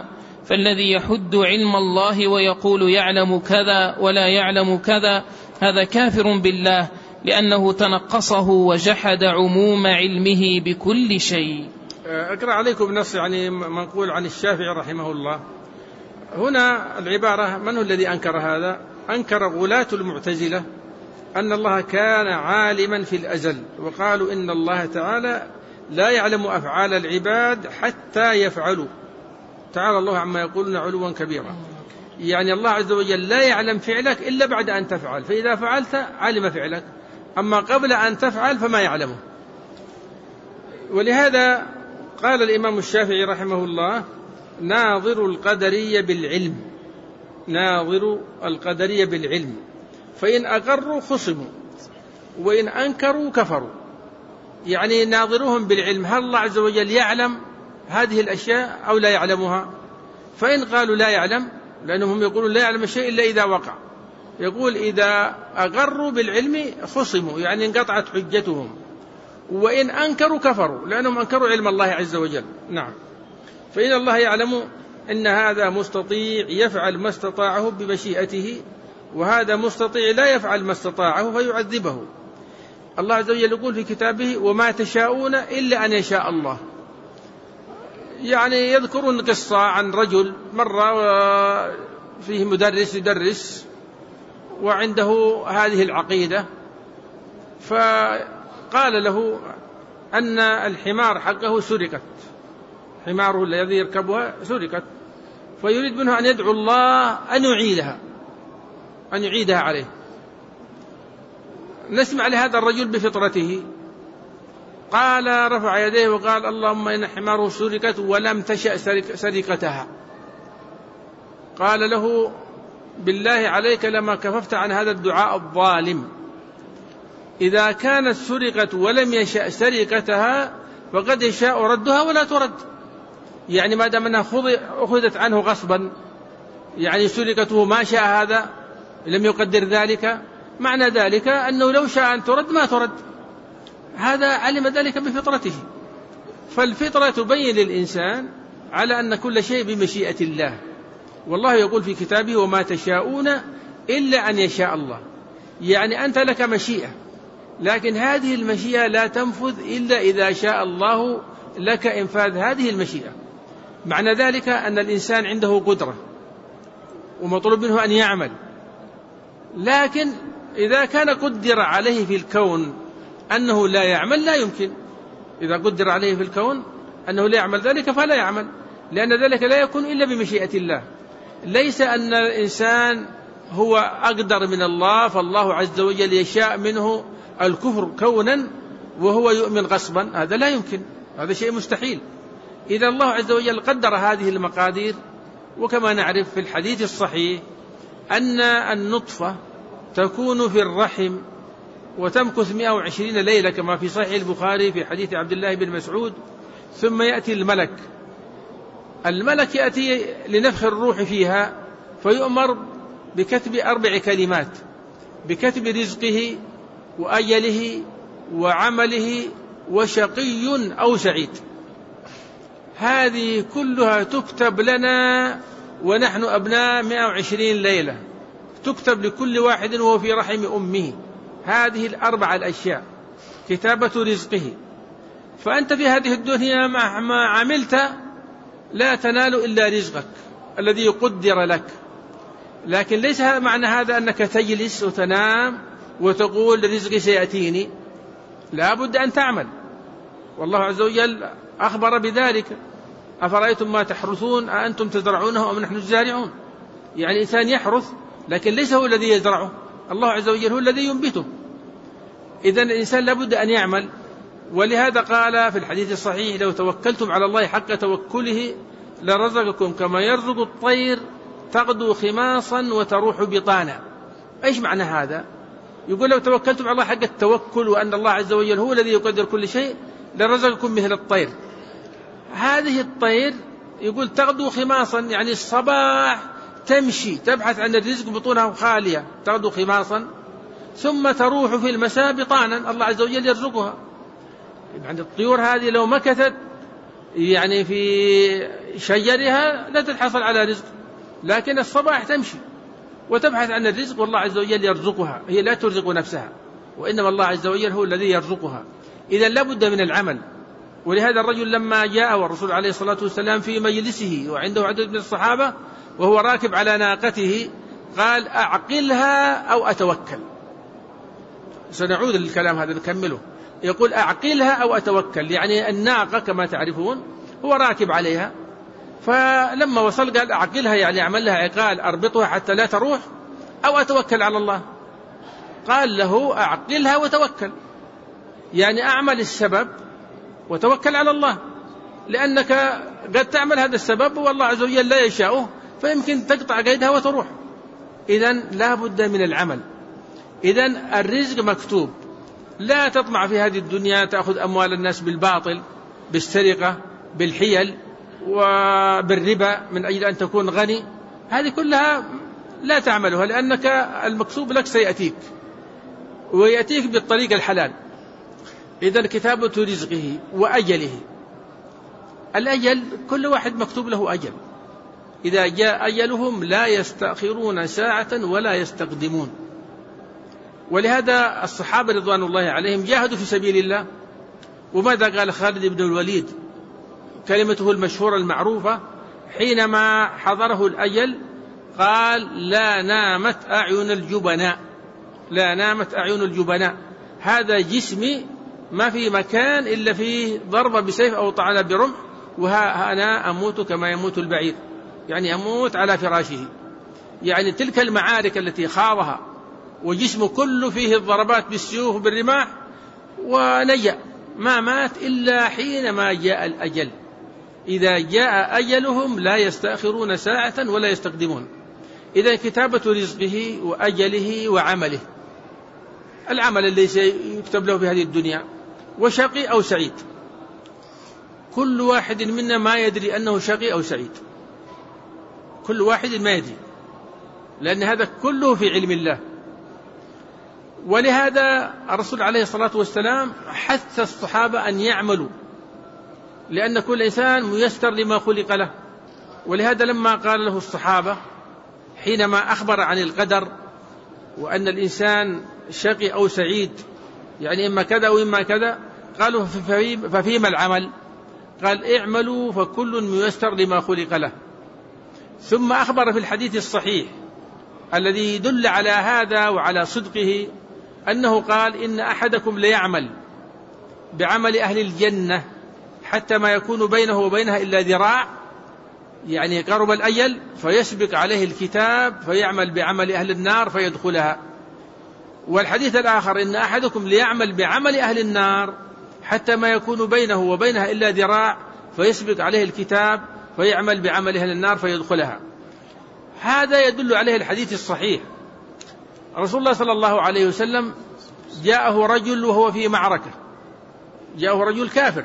فالذي يحد علم الله ويقول يعلم كذا ولا يعلم كذا هذا كافر بالله، لأنه تنقصه وجحد عموم علمه بكل شيء. أقرأ عليكم نص يعني منقول عن الشافعي رحمه الله. هنا العبارة: من هو الذي أنكر هذا؟ أنكر غلاة المعتزلة أن الله كان عالما في الأزل، وقالوا إن الله تعالى لا يعلم أفعال العباد حتى يفعلوا، تعالى الله عما يقولون علوا كبيرا. يعني الله عز وجل لا يعلم فعلك إلا بعد أن تفعل، فإذا فعلت علم فعلك، أما قبل أن تفعل فما يعلمه. ولهذا قال الإمام الشافعي رحمه الله: ناظر القدرية بالعلم، ناظر القدرية بالعلم، فإن أقروا خصموا وإن أنكروا كفروا. يعني ناظرهم بالعلم، هل الله عز وجل يعلم هذه الأشياء أو لا يعلمها؟ فإن قالوا لا يعلم، لأنهم يقولون لا يعلم الشيء إلا إذا وقع، يقول إذا أقروا بالعلم خصموا، يعني انقطعت حجتهم، وإن أنكروا كفروا، لأنهم أنكروا علم الله عز وجل. نعم. فإن الله يعلم إن هذا مستطيع يفعل ما استطاعه بمشيئته، وهذا مستطيع لا يفعل ما استطاعه فيعذبه. الله عز وجل يقول في كتابه: وما تشاءون إلا أن يشاء الله. يعني يذكرون قصة عن رجل مرة فيه مدرس يدرس وعنده هذه العقيدة، فقال له أن الحمار حقه سرقت، حماره الذي يركبها سرقت، فيريد منه أن يدعو الله أن يعيدها عليه. نسمع لهذا الرجل بفطرته، قال رفع يديه وقال: اللهم إن حماره سرقت ولم تشأ سرقتها. قال له: بالله عليك لما كففت عن هذا الدعاء الظالم، إذا كانت سرقت ولم يشأ سرقتها فقد يشاء ردها ولا ترد. يعني ما دام أنها أخذت عنه غصبا، يعني سرقته ما شاء هذا لم يقدر ذلك، معنى ذلك أنه لو شاء أن ترد ما ترد. هذا علم ذلك بفطرته. فالفطرة تبين للإنسان على أن كل شيء بمشيئة الله، والله يقول في كتابه: وما تشاءون إلا أن يشاء الله. يعني أنت لك مشيئة، لكن هذه المشيئة لا تنفذ إلا إذا شاء الله لك إنفاذ هذه المشيئة. معنى ذلك أن الإنسان عنده قدرة ومطلوب منه أن يعمل، لكن إذا كان قدر عليه في الكون أنه لا يعمل لا يمكن. إذا قدر عليه في الكون أنه لا يعمل ذلك فلا يعمل، لأن ذلك لا يكون إلا بمشيئة الله. ليس أن الإنسان هو أقدر من الله، فالله عز وجل يشاء منه الكفر كونا وهو يؤمن غصبا، هذا لا يمكن، هذا شيء مستحيل. إذا الله عز وجل قدر هذه المقادير. وكما نعرف في الحديث الصحيح أن النطفة تكون في الرحم وتمكث 120 ليلة كما في صحيح البخاري في حديث عبد الله بن مسعود، ثم يأتي الملك يأتي لنفخ الروح فيها، فيؤمر بكتب 4 كلمات: بكتب رزقه وأجله وعمله وشقي أو سعيد. هذه كلها تكتب لنا ونحن أبناء 120 ليلة، تكتب لكل واحد وهو في رحم أمه. هذه 4 الأشياء: كتابة رزقه، فأنت في هذه الدنيا مهما عملت لا تنال إلا رزقك الذي قدر لك، لكن ليس معنى هذا أنك تجلس وتنام وتقول رزقي سيأتيني، لا بد أن تعمل، والله عز وجل أخبر بذلك: أفرأيتم ما تحرثون أأنتم تزرعونه أم نحن الزارعون. يعني الإنسان يحرث لكن ليس هو الذي يزرعه، الله عز وجل هو الذي ينبته. إذن الإنسان لابد أن يعمل. ولهذا قال في الحديث الصحيح: لو توكلتم على الله حق توكله لرزقكم كما يرزق الطير تغدو خماصا وتروح بطانا. إيش معنى هذا؟ يقول لو توكلتم على الله حق التوكل وأن الله عز وجل هو الذي يقدر كل شيء لرزقكم مثل الطير. هذه الطير يقول تغدو خماصا، يعني الصباح تمشي تبحث عن الرزق بطونها خالية، تغدو خماصا، ثم تروح في المساء بطانا، الله عز وجل يرزقها. يعني الطيور هذه لو مكثت يعني في شجرها لا تتحصل على رزق، لكن الصباح تمشي وتبحث عن الرزق، والله عز وجل يرزقها، هي لا ترزق نفسها، وإنما الله عز وجل هو الذي يرزقها. إذن لا بد من العمل. ولهذا الرجل لما جاء والرسول عليه الصلاة والسلام في مجلسه وعنده عدد من الصحابة وهو راكب على ناقته قال: أعقلها أو أتوكل. سنعود للكلام هذا نكمله. يقول: أعقلها أو أتوكل، يعني الناقة كما تعرفون هو راكب عليها، فلما وصل قال: أعقلها، يعني أعمل لها عقال أربطها حتى لا تروح، أو أتوكل على الله. قال له: أعقلها وتوكل، يعني أعمل السبب وتوكل على الله، لأنك قد تعمل هذا السبب والله عز وجل لا يشاءه، فيمكن تقطع قيدها وتروح. إذن لا بد من العمل. إذن الرزق مكتوب، لا تطمع في هذه الدنيا تأخذ أموال الناس بالباطل، بالسرقة، بالحيل وبالربا من أجل أن تكون غني، هذه كلها لا تعملها، لأنك المكتوب لك سيأتيك ويأتيك بالطريق الحلال. إذن كتابة رزقه وأجله. الأجل كل واحد مكتوب له أجل، إذا جاء أجلهم لا يستأخرون ساعة ولا يستقدمون. ولهذا الصحابة رضوان الله عليهم جاهدوا في سبيل الله. وماذا قال خالد بن الوليد كلمته المشهورة المعروفة حينما حضره الأجل؟ قال: لا نامت أعين الجبناء، لا نامت أعين الجبناء، هذا جسمي ما في مكان إلا فيه ضربة بسيف أو طعنة برمح، وها أنا أموت كما يموت البعير، يعني أموت على فراشه. يعني تلك المعارك التي خاضها وجسمه كله فيه الضربات بالسيوف وبالرماح ونجأ، ما مات إلا حينما جاء الأجل. إذا جاء أجلهم لا يستأخرون ساعة ولا يستقدمون. إذا كتابة رزقه وأجله وعمله، العمل الذي سيكتب له في هذه الدنيا، وشقي أو سعيد. كل واحد منا ما يدري أنه شقي أو سعيد، كل واحد ما يدري، لأن هذا كله في علم الله. ولهذا الرسول عليه الصلاة والسلام حث الصحابة أن يعملوا، لأن كل إنسان ميسر لما خلق له. ولهذا لما قال له الصحابة حينما أخبر عن القدر وأن الإنسان شقي أو سعيد، يعني إما كذا أو إما كذا، قالوا: ففيما العمل؟ قال: اعملوا فكل ميسر لما خلق له. ثم أخبر في الحديث الصحيح الذي يدل على هذا وعلى صدقه أنه قال: إن أحدكم ليعمل بعمل أهل الجنة حتى ما يكون بينه وبينها إلا ذراع، يعني قرب الأجل، فيسبق عليه الكتاب فيعمل بعمل أهل النار فيدخلها. والحديث الآخر: إن أحدكم ليعمل بعمل أهل النار حتى ما يكون بينه وبينها إلا ذراع فيسبق عليه الكتاب فيعمل بعمل أهل النار فيدخلها. هذا يدل عليه الحديث الصحيح. رسول الله صلى الله عليه وسلم جاءه رجل وهو في معركة، جاءه رجل كافر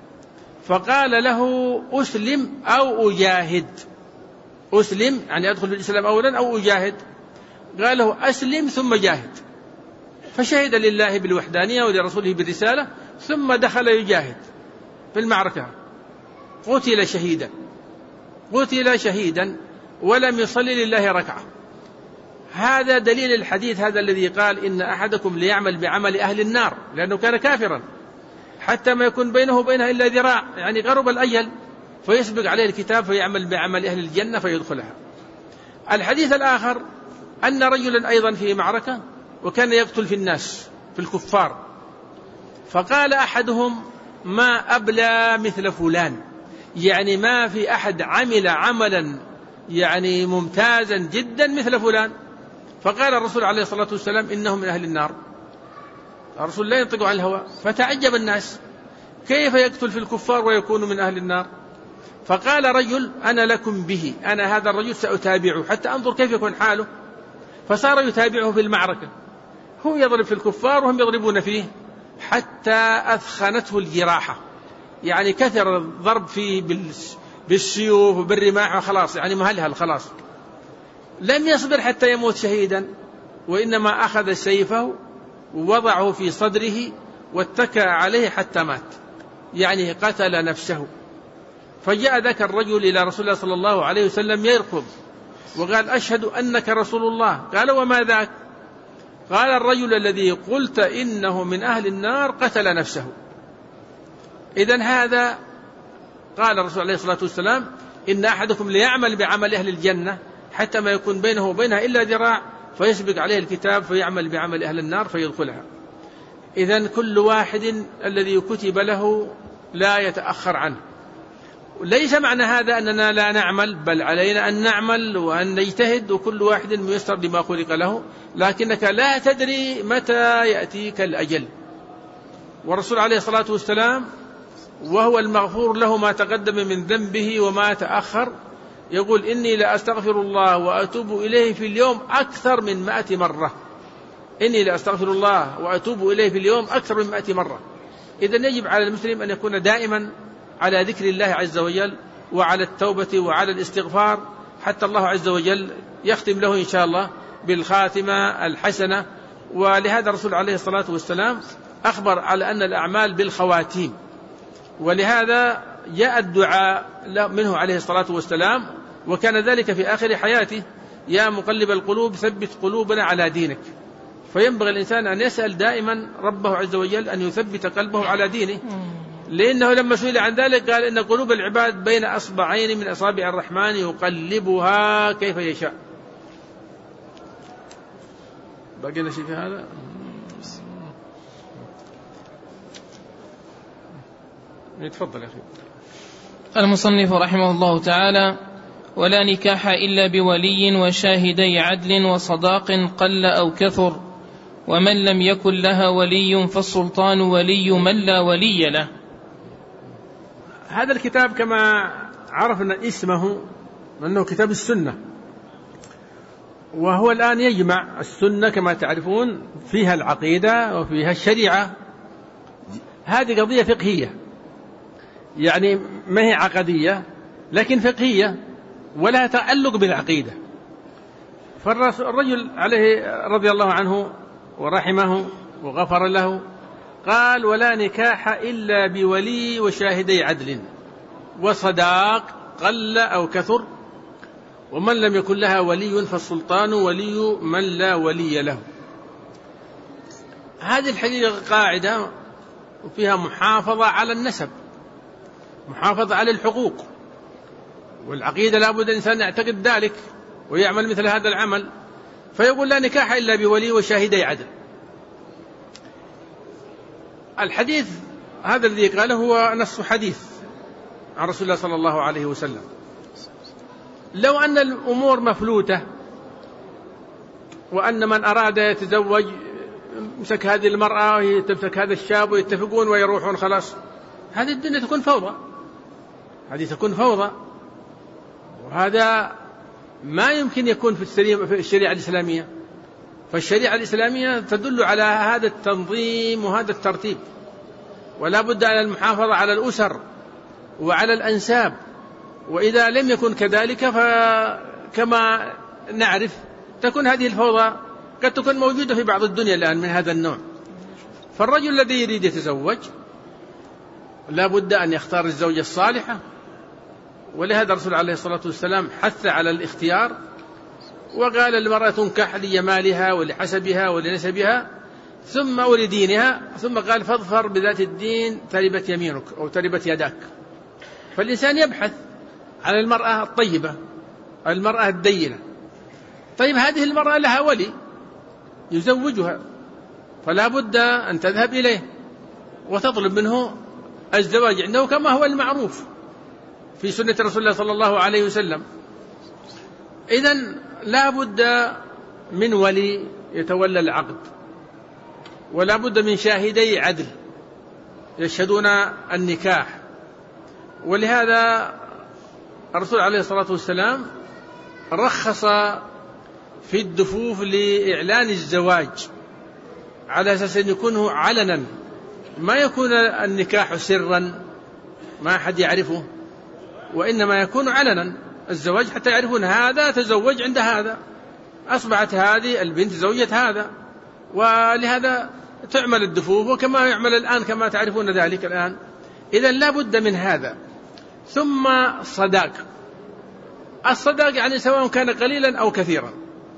فقال له: أسلم أو أجاهد. أسلم يعني أدخل في الإسلام أولا أو أجاهد. قال له: أسلم ثم جاهد. فشهد لله بالوحدانية ولرسوله بالرسالة، ثم دخل يجاهد في المعركة، قتل شهيدا، قتل شهيدا ولم يصلي لله ركعة. هذا دليل الحديث هذا الذي قال: إن أحدكم ليعمل بعمل أهل النار، لأنه كان كافرا، حتى ما يكون بينه وبينها إلا ذراع، يعني قرب الأجل، فيسبق عليه الكتاب فيعمل بعمل أهل الجنة فيدخلها. الحديث الآخر أن رجلا أيضا في معركة وكان يقتل في الناس في الكفار، فقال أحدهم: ما أبلى مثل فلان، يعني ما في أحد عمل عملا يعني ممتازا جدا مثل فلان. فقال الرسول عليه الصلاة والسلام: إنه من أهل النار. الرسول لا ينطق عن الهوى، فتعجب الناس: كيف يقتل في الكفار ويكون من أهل النار؟ فقال رجل: أنا لكم به، أنا هذا الرجل سأتابعه حتى أنظر كيف يكون حاله. فصار يتابعه في المعركة، هو يضرب في الكفار وهم يضربون فيه، حتى أثخنته الجراحة، يعني كثر الضرب فيه بالسيوف وبالرماح وخلاص، يعني مهلهل خلاص. لم يصبر حتى يموت شهيدا، وإنما أخذ سيفه ووضعه في صدره واتكى عليه حتى مات، يعني قتل نفسه. فجاء ذاك الرجل إلى رسول الله صلى الله عليه وسلم يركض وقال: أشهد أنك رسول الله. قال: وما ذاك؟ قال: الرجل الذي قلت إنه من أهل النار قتل نفسه. إذن هذا قال الرسول عليه الصلاة والسلام: إن أحدكم ليعمل بعمل أهل الجنة حتى ما يكون بينه وبينها إلا ذراع فيسبق عليه الكتاب فيعمل بعمل أهل النار فيدخلها. إذن كل واحد الذي كتب له لا يتأخر عنه. ليس معنى هذا أننا لا نعمل، بل علينا أن نعمل وأن نجتهد، وكل واحد ميسر لما خلق له، لكنك لا تدري متى يأتيك الأجل. والرسول عليه الصلاة والسلام وهو المغفور له ما تقدم من ذنبه وما تأخر يقول: إني لأستغفر الله وأتوب إليه في اليوم أكثر من 100 مرة. إني لأستغفر الله وأتوب إليه في اليوم أكثر من 100 مرة. إذن يجب على المسلم أن يكون دائما على ذكر الله عز وجل وعلى التوبة وعلى الاستغفار، حتى الله عز وجل يختم له إن شاء الله بالخاتمة الحسنة. ولهذا الرسول عليه الصلاة والسلام أخبر على أن الأعمال بالخواتيم، ولهذا جاء الدعاء منه عليه الصلاة والسلام، وكان ذلك في آخر حياته: يا مقلب القلوب ثبت قلوبنا على دينك. فينبغي الإنسان أن يسأل دائما ربه عز وجل أن يثبت قلبه على دينه، لأنه لما سئل عن ذلك قال: إن قلوب العباد بين أصبعين من أصابع الرحمن يقلبها كيف يشاء. بقينا شيء في هذا؟ يتفضل يا أخي. المصنف رحمه الله تعالى: ولا نكاح إلا بولي وشاهدي عدل وصداق قل أو كثر، ومن لم يكن لها ولي فالسلطان ولي من لا ولي له. هذا الكتاب كما عرفنا اسمه أنه كتاب السنة، وهو الآن يجمع السنة كما تعرفون فيها العقيدة وفيها الشريعة. هذه قضية فقهية، يعني ما هي عقدية لكن فقهية ولا تعلق بالعقيدة. فالرجل عليه رضي الله عنه ورحمه وغفر له قال: ولا نكاح إلا بولي وشاهدي عدل وصداق قل أو كثر، ومن لم يكن لها ولي فالسلطان ولي من لا ولي له. هذه الحقيقة قاعدة وفيها محافظة على النسب، محافظة على الحقوق، والعقيدة لا بد الإنسان يعتقد ذلك ويعمل مثل هذا العمل. فيقول: لا نكاح إلا بولي وشاهدي عدل. الحديث هذا الذي قاله هو نص حديث عن رسول الله صلى الله عليه وسلم. لو أن الأمور مفلوتة وأن من أراد يتزوج يمسك هذه المرأة ويتمسك هذا الشاب ويتفقون ويروحون، خلاص هذه الدنيا تكون فوضى، هذه تكون فوضى، وهذا ما يمكن يكون في الشريعة الإسلامية. فالشريعة الإسلامية تدل على هذا التنظيم وهذا الترتيب، ولا بد على المحافظة على الأسر وعلى الأنساب. وإذا لم يكن كذلك فكما نعرف تكون هذه الفوضى قد تكون موجودة في بعض الدنيا الآن من هذا النوع. فالرجل الذي يريد يتزوج لا بد أن يختار الزوجة الصالحة، ولهذا الرسول عليه الصلاة والسلام حث على الاختيار، وقال: المرأة تنكح لجمالها ولحسبها ولنسبها ثم ولدينها، ثم قال: فاظفر بذات الدين تربت يمينك أو تربت يداك. فالإنسان يبحث عن المرأة الطيبة، المرأة الدينة. طيب هذه المرأة لها ولي يزوجها، فلا بد أن تذهب إليه وتطلب منه الزواج عنده كما هو المعروف في سنة رسول الله صلى الله عليه وسلم. إذن لا بد من ولي يتولى العقد، ولا بد من شاهدي عدل يشهدون النكاح. ولهذا الرسول عليه الصلاة والسلام رخص في الدفوف لإعلان الزواج على أساس أن يكونه علنا، ما يكون النكاح سرا ما أحد يعرفه، وإنما يكون علنا الزواج حتى يعرفون هذا تزوج عند هذا، أصبحت هذه البنت زوجة هذا. ولهذا تعمل الدفوف وكما يعمل الآن كما تعرفون ذلك الآن. إذن لا بد من هذا. ثم صداق. الصداق يعني سواء كان قليلا أو كثيرا.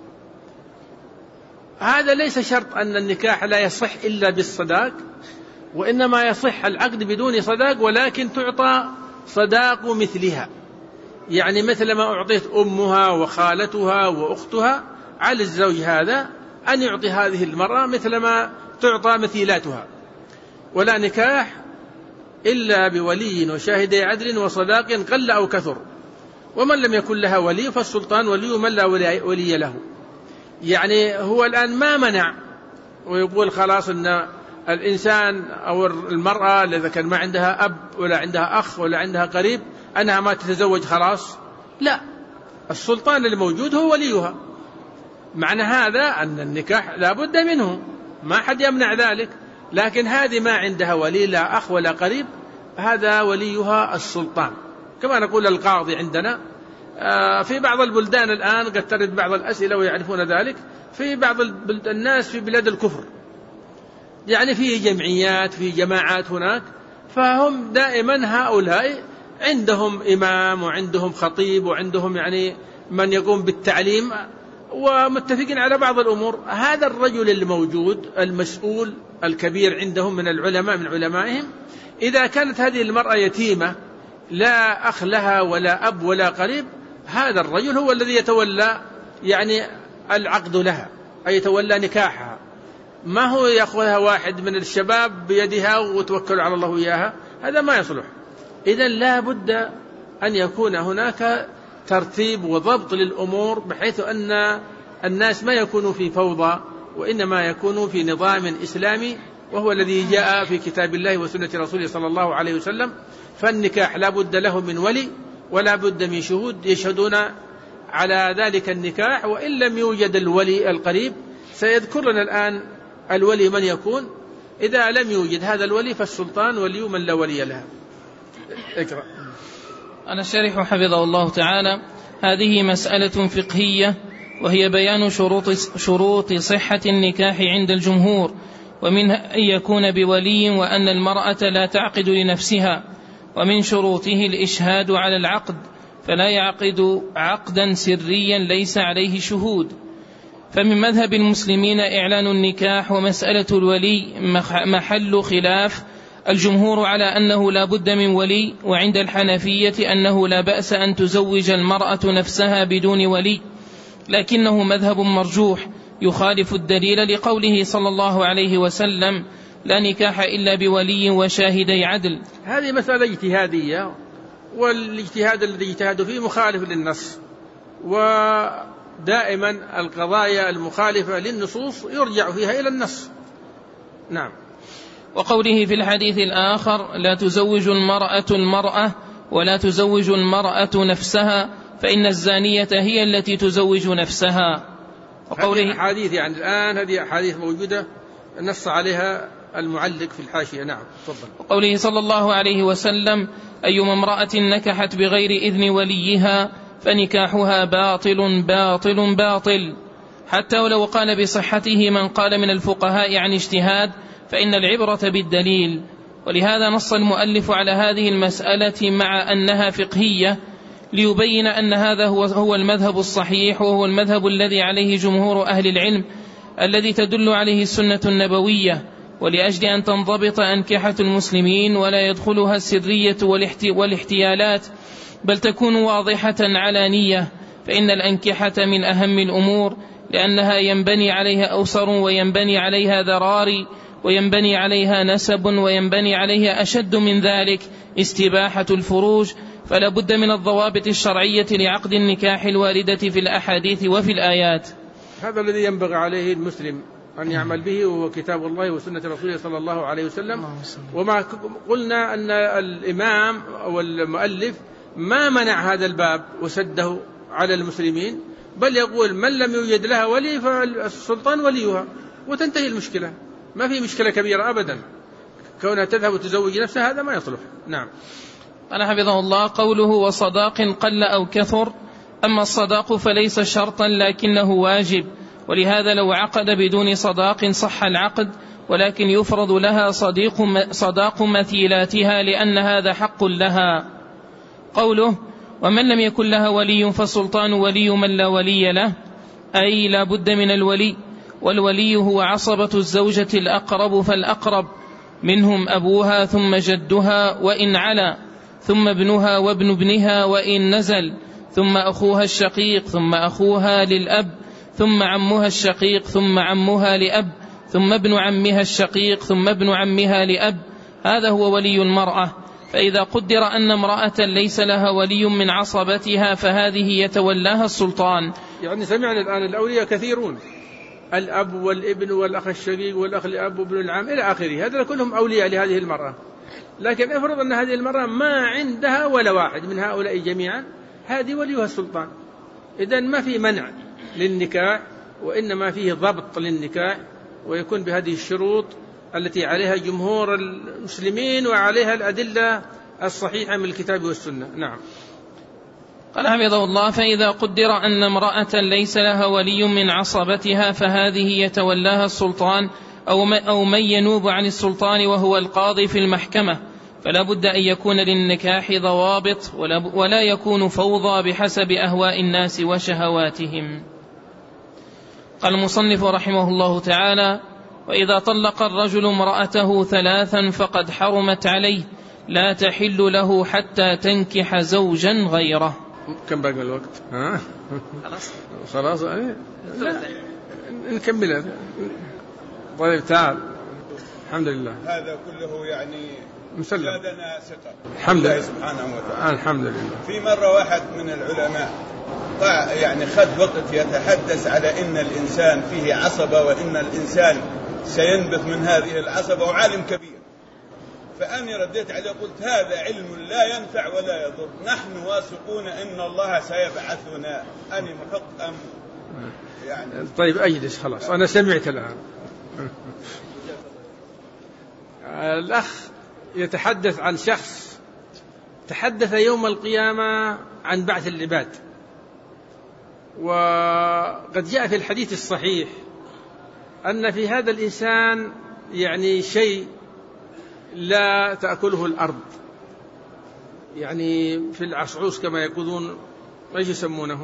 هذا ليس شرط أن النكاح لا يصح إلا بالصداق، وإنما يصح العقد بدون صداق، ولكن تعطى صداق مثلها، يعني مثل ما أعطيت أمها وخالتها وأختها، على الزوج هذا أن يعطي هذه المرأة مثل ما تعطى مثيلاتها. ولا نكاح إلا بولي وشاهدي عدل وصداق قل أو كثر، ومن لم يكن لها ولي فالسلطان ولي من لا ولي له. يعني هو الآن ما منع ويقول خلاص أن الإنسان أو المرأة إذا كان ما عندها أب ولا عندها أخ ولا عندها قريب أنها ما تتزوج خلاص، لا، السلطان الموجود هو وليها. معنى هذا أن النكاح لا بد منه، ما حد يمنع ذلك، لكن هذه ما عندها ولي لا أخ ولا قريب، هذا وليها السلطان. كما نقول القاضي عندنا في بعض البلدان الآن قد ترد بعض الأسئلة ويعرفون ذلك، في بعض الناس في بلاد الكفر يعني في جمعيات في جماعات هناك، فهم دائما هؤلاء عندهم إمام وعندهم خطيب وعندهم يعني من يقوم بالتعليم ومتفقين على بعض الأمور. هذا الرجل الموجود المسؤول الكبير عندهم من العلماء من علمائهم، إذا كانت هذه المرأة يتيمة لا أخ لها ولا أب ولا قريب، هذا الرجل هو الذي يتولى يعني العقد لها، أي يتولى نكاحها، ما هو يأخذها واحد من الشباب بيدها وتوكل على الله إياها، هذا ما يصلح. إذن لا بد أن يكون هناك ترتيب وضبط للأمور، بحيث أن الناس ما يكونوا في فوضى، وإنما يكونوا في نظام إسلامي، وهو الذي جاء في كتاب الله وسنة رسوله صلى الله عليه وسلم. فالنكاح لا بد له من ولي ولا بد من شهود يشهدون على ذلك النكاح، وإن لم يوجد الولي القريب سيذكر لنا الآن الولي من يكون. إذا لم يوجد هذا الولي فالسلطان ولي من لا ولي لها. اقرأ. أنا الشارح حفظه الله تعالى: هذه مسألة فقهية، وهي بيان شروط صحة النكاح عند الجمهور، ومنها أن يكون بولي وأن المرأة لا تعقد لنفسها، ومن شروطه الإشهاد على العقد، فلا يعقد عقدا سريا ليس عليه شهود. فمن مذهب المسلمين إعلان النكاح، ومسألة الولي محل خلاف. الجمهور على أنه لا بد من ولي، وعند الحنفية أنه لا بأس أن تزوج المرأة نفسها بدون ولي، لكنه مذهب مرجوح يخالف الدليل لقوله صلى الله عليه وسلم: لا نكاح إلا بولي وشاهدي عدل. هذه مسألة اجتهادية، والاجتهاد الذي يجتهد فيه مخالف للنص، ودائما القضايا المخالفة للنصوص يرجع فيها إلى النص. نعم. وقوله في الحديث الآخر: لا تزوج المرأة ولا تزوج المرأة نفسها، فإن الزانية هي التي تزوج نفسها. وقوله حديث يعني الآن هذه أحاديث موجودة نص عليها المعلق في الحاشية. نعم تفضل. وقوله صلى الله عليه وسلم: أيما امرأة نكحت بغير إذن وليها فنكاحها باطل باطل باطل. حتى ولو قال بصحته من قال من الفقهاء عن اجتهاد، فإن العبرة بالدليل. ولهذا نص المؤلف على هذه المسألة مع أنها فقهية، ليبين أن هذا هو المذهب الصحيح، وهو المذهب الذي عليه جمهور أهل العلم، الذي تدل عليه السنة النبوية، ولأجل أن تنضبط أنكحة المسلمين ولا يدخلها السرية والاحتيالات، بل تكون واضحة علانية، فإن الأنكحة من أهم الأمور، لأنها ينبني عليها أسر، وينبني عليها ذراري، وينبني عليها نسب، وينبني عليها أشد من ذلك استباحة الفروج. فلا بد من الضوابط الشرعية لعقد النكاح الواردة في الأحاديث وفي الآيات. هذا الذي ينبغي عليه المسلم أن يعمل به، هو كتاب الله وسنة رسوله صلى الله عليه وسلم. وما قلنا أن الإمام أو المؤلف ما منع هذا الباب وسده على المسلمين، بل يقول من لم يوجد لها ولي فالسلطان وليها، وتنتهي المشكلة. ما في مشكلة كبيرة أبدا كونها تذهب وتزوج نفسها، هذا ما يصلح. نعم. أنا حفظه الله: قوله وصداق قل أو كثر. أما الصداق فليس شرطا لكنه واجب، ولهذا لو عقد بدون صداق صح العقد، ولكن يفرض لها صداق مثيلاتها، لأن هذا حق لها. قوله ومن لم يكن لها ولي فالسلطان ولي من لا ولي له، أي لا بد من الولي، والولي هو عصبة الزوجة الأقرب فالأقرب، منهم أبوها ثم جدها وإن علا، ثم ابنها وابن ابنها وإن نزل، ثم أخوها الشقيق، ثم أخوها للأب، ثم عمها الشقيق، ثم عمها لأب، ثم ابن عمها الشقيق، ثم ابن عمها لأب. هذا هو ولي المرأة. فإذا قدر أن امرأة ليس لها ولي من عصبتها فهذه يتولاها السلطان. يعني سمعنا الآن الأولياء كثيرون، الأب والابن والأخ الشقيق والأخ لأب وابن العم إلى آخره، هذا كلهم أولياء لهذه المرأة. لكن افرض أن هذه المرأة ما عندها ولا واحد من هؤلاء جميعا، هذه وليها السلطان. إذن ما في منع للنكاح، وإنما فيه ضبط للنكاح، ويكون بهذه الشروط التي عليها جمهور المسلمين وعليها الأدلة الصحيحة من الكتاب والسنة. نعم. قال حفظه الله فإذا قدر أن امرأة ليس لها ولي من عصبتها فهذه يتولاها السلطان أو من ينوب عن السلطان وهو القاضي في المحكمة، فلا بد أن يكون للنكاح ضوابط ولا يكون فوضى بحسب أهواء الناس وشهواتهم. قال المصنف رحمه الله تعالى وإذا طلق الرجل امرأته 3 فقد حرمت عليه، لا تحل له حتى تنكح زوجا غيره. كم باقي الوقت؟ خلاص نكمل. طيب تعال. الحمد لله هذا كله يعني زادنا ثقة الحمد لله سبحانه وتعالى. الحمد لله. في مرة واحد من العلماء يعني خد وقت يتحدث على إن الإنسان فيه عصبة وإن الإنسان سينبث من هذه العصبة، وعالم كبير، فأني رديت عليه قلت هذا علم لا ينفع ولا يضر، نحن واثقون إن الله سيبعثنا، أني محق أم يعني. طيب أجلس خلاص، أنا سمعت الآن. الأخ يتحدث عن شخص تحدث يوم القيامة عن بعث العباد، وقد جاء في الحديث الصحيح أن في هذا الإنسان يعني شيء لا تأكله الأرض، يعني في العصعوص كما يقولون، ايش يسمونه؟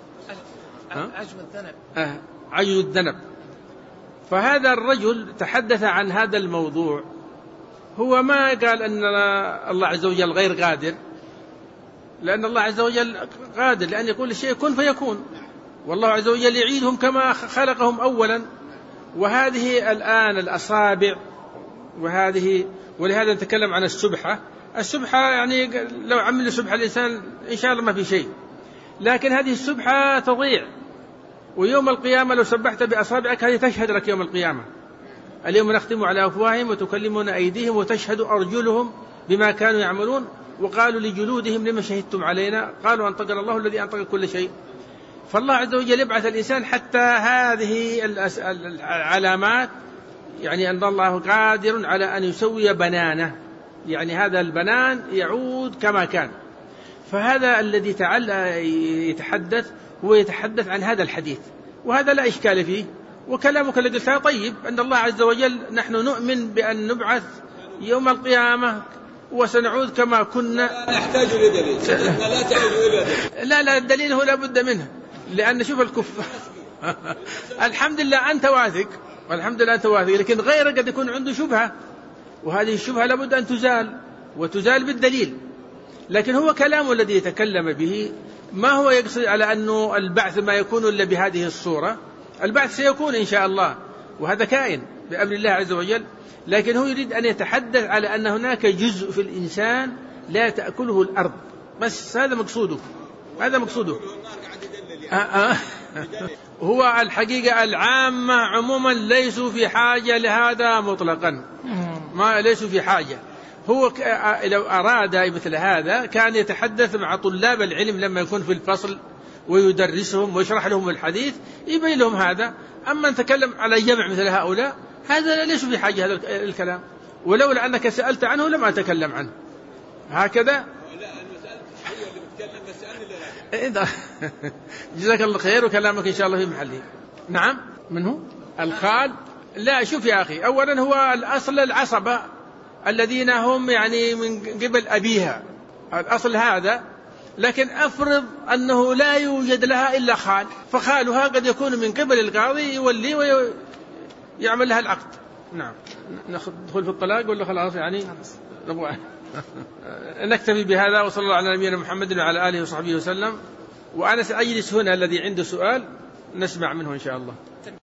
عجز الذنب. فهذا الرجل تحدث عن هذا الموضوع، هو ما قال أن الله عز وجل غير قادر، لأن الله عز وجل قادر لأن يقول الشيء كن فيكون، والله عز وجل يعيدهم كما خلقهم أولا. وهذه الآن الأصابع، ولهذا نتكلم عن السبحة. السبحة يعني لو عمل سبحة الإنسان إن شاء الله ما في شيء، لكن هذه السبحة تضيع، ويوم القيامة لو سبحت بأصابعك هذه تشهد لك يوم القيامة. اليوم نختم على أفواههم وتكلمون أيديهم وتشهد أرجلهم بما كانوا يعملون، وقالوا لجلودهم لما شهدتم علينا؟ قالوا أنطقنا الله الذي أنطق كل شيء. فالله عز وجل يبعث الإنسان حتى هذه العلامات، يعني أن الله قادر على أن يسوي بنانه، يعني هذا البنان يعود كما كان. فهذا الذي يتحدث هو يتحدث عن هذا الحديث، وهذا لا إشكال فيه. وكلامك الذي قلته طيب، أن الله عز وجل نحن نؤمن بأن نبعث يوم القيامة وسنعود كما كنا، لا نحتاج لدليل، لا تعود إلى دليل. لا الدليل هو لا بد منه، لأن شوف الكفار الحمد لله أنت واثق، والحمد لله أنت واثق، لكن غيرك قد يكون عنده شبهة، وهذه الشبهة لابد أن تزال، وتزال بالدليل. لكن هو كلامه الذي يتكلم به ما هو يقصد على أنه البعث ما يكون إلا بهذه الصورة. البعث سيكون إن شاء الله، وهذا كائن بأمر الله عز وجل، لكن هو يريد أن يتحدث على أن هناك جزء في الإنسان لا تأكله الأرض، بس هذا مقصوده، هذا مقصوده. هو الحقيقة العامة عموما ليسوا في حاجة لهذا مطلقا، ما ليسوا في حاجة. هو لو أراد مثل هذا كان يتحدث مع طلاب العلم لما يكون في الفصل ويدرسهم ويشرح لهم الحديث، يبين لهم هذا. أما نتكلم على جمع مثل هؤلاء هذا ليس في حاجة هذا الكلام، ولولا أنك سألت عنه لم أتكلم عنه هكذا. جزاك الله خير، وكلامك إن شاء الله في محله. نعم. من هو الخال؟ لا شوف يا أخي، أولا هو الأصل العصبة الذين هم يعني من قبل أبيها، الأصل هذا لكن أفرض أنه لا يوجد لها إلا خال، فخالها قد يكون من قبل القاضي يولي ويعمل لها العقد. نعم. ندخل في الطلاق ولا خلاص يعني نكتفي بهذا، وصلى الله على نبينا محمد وعلى آله وصحبه وسلم. وأنا سأجلس هنا، الذي عنده سؤال نسمع منه إن شاء الله.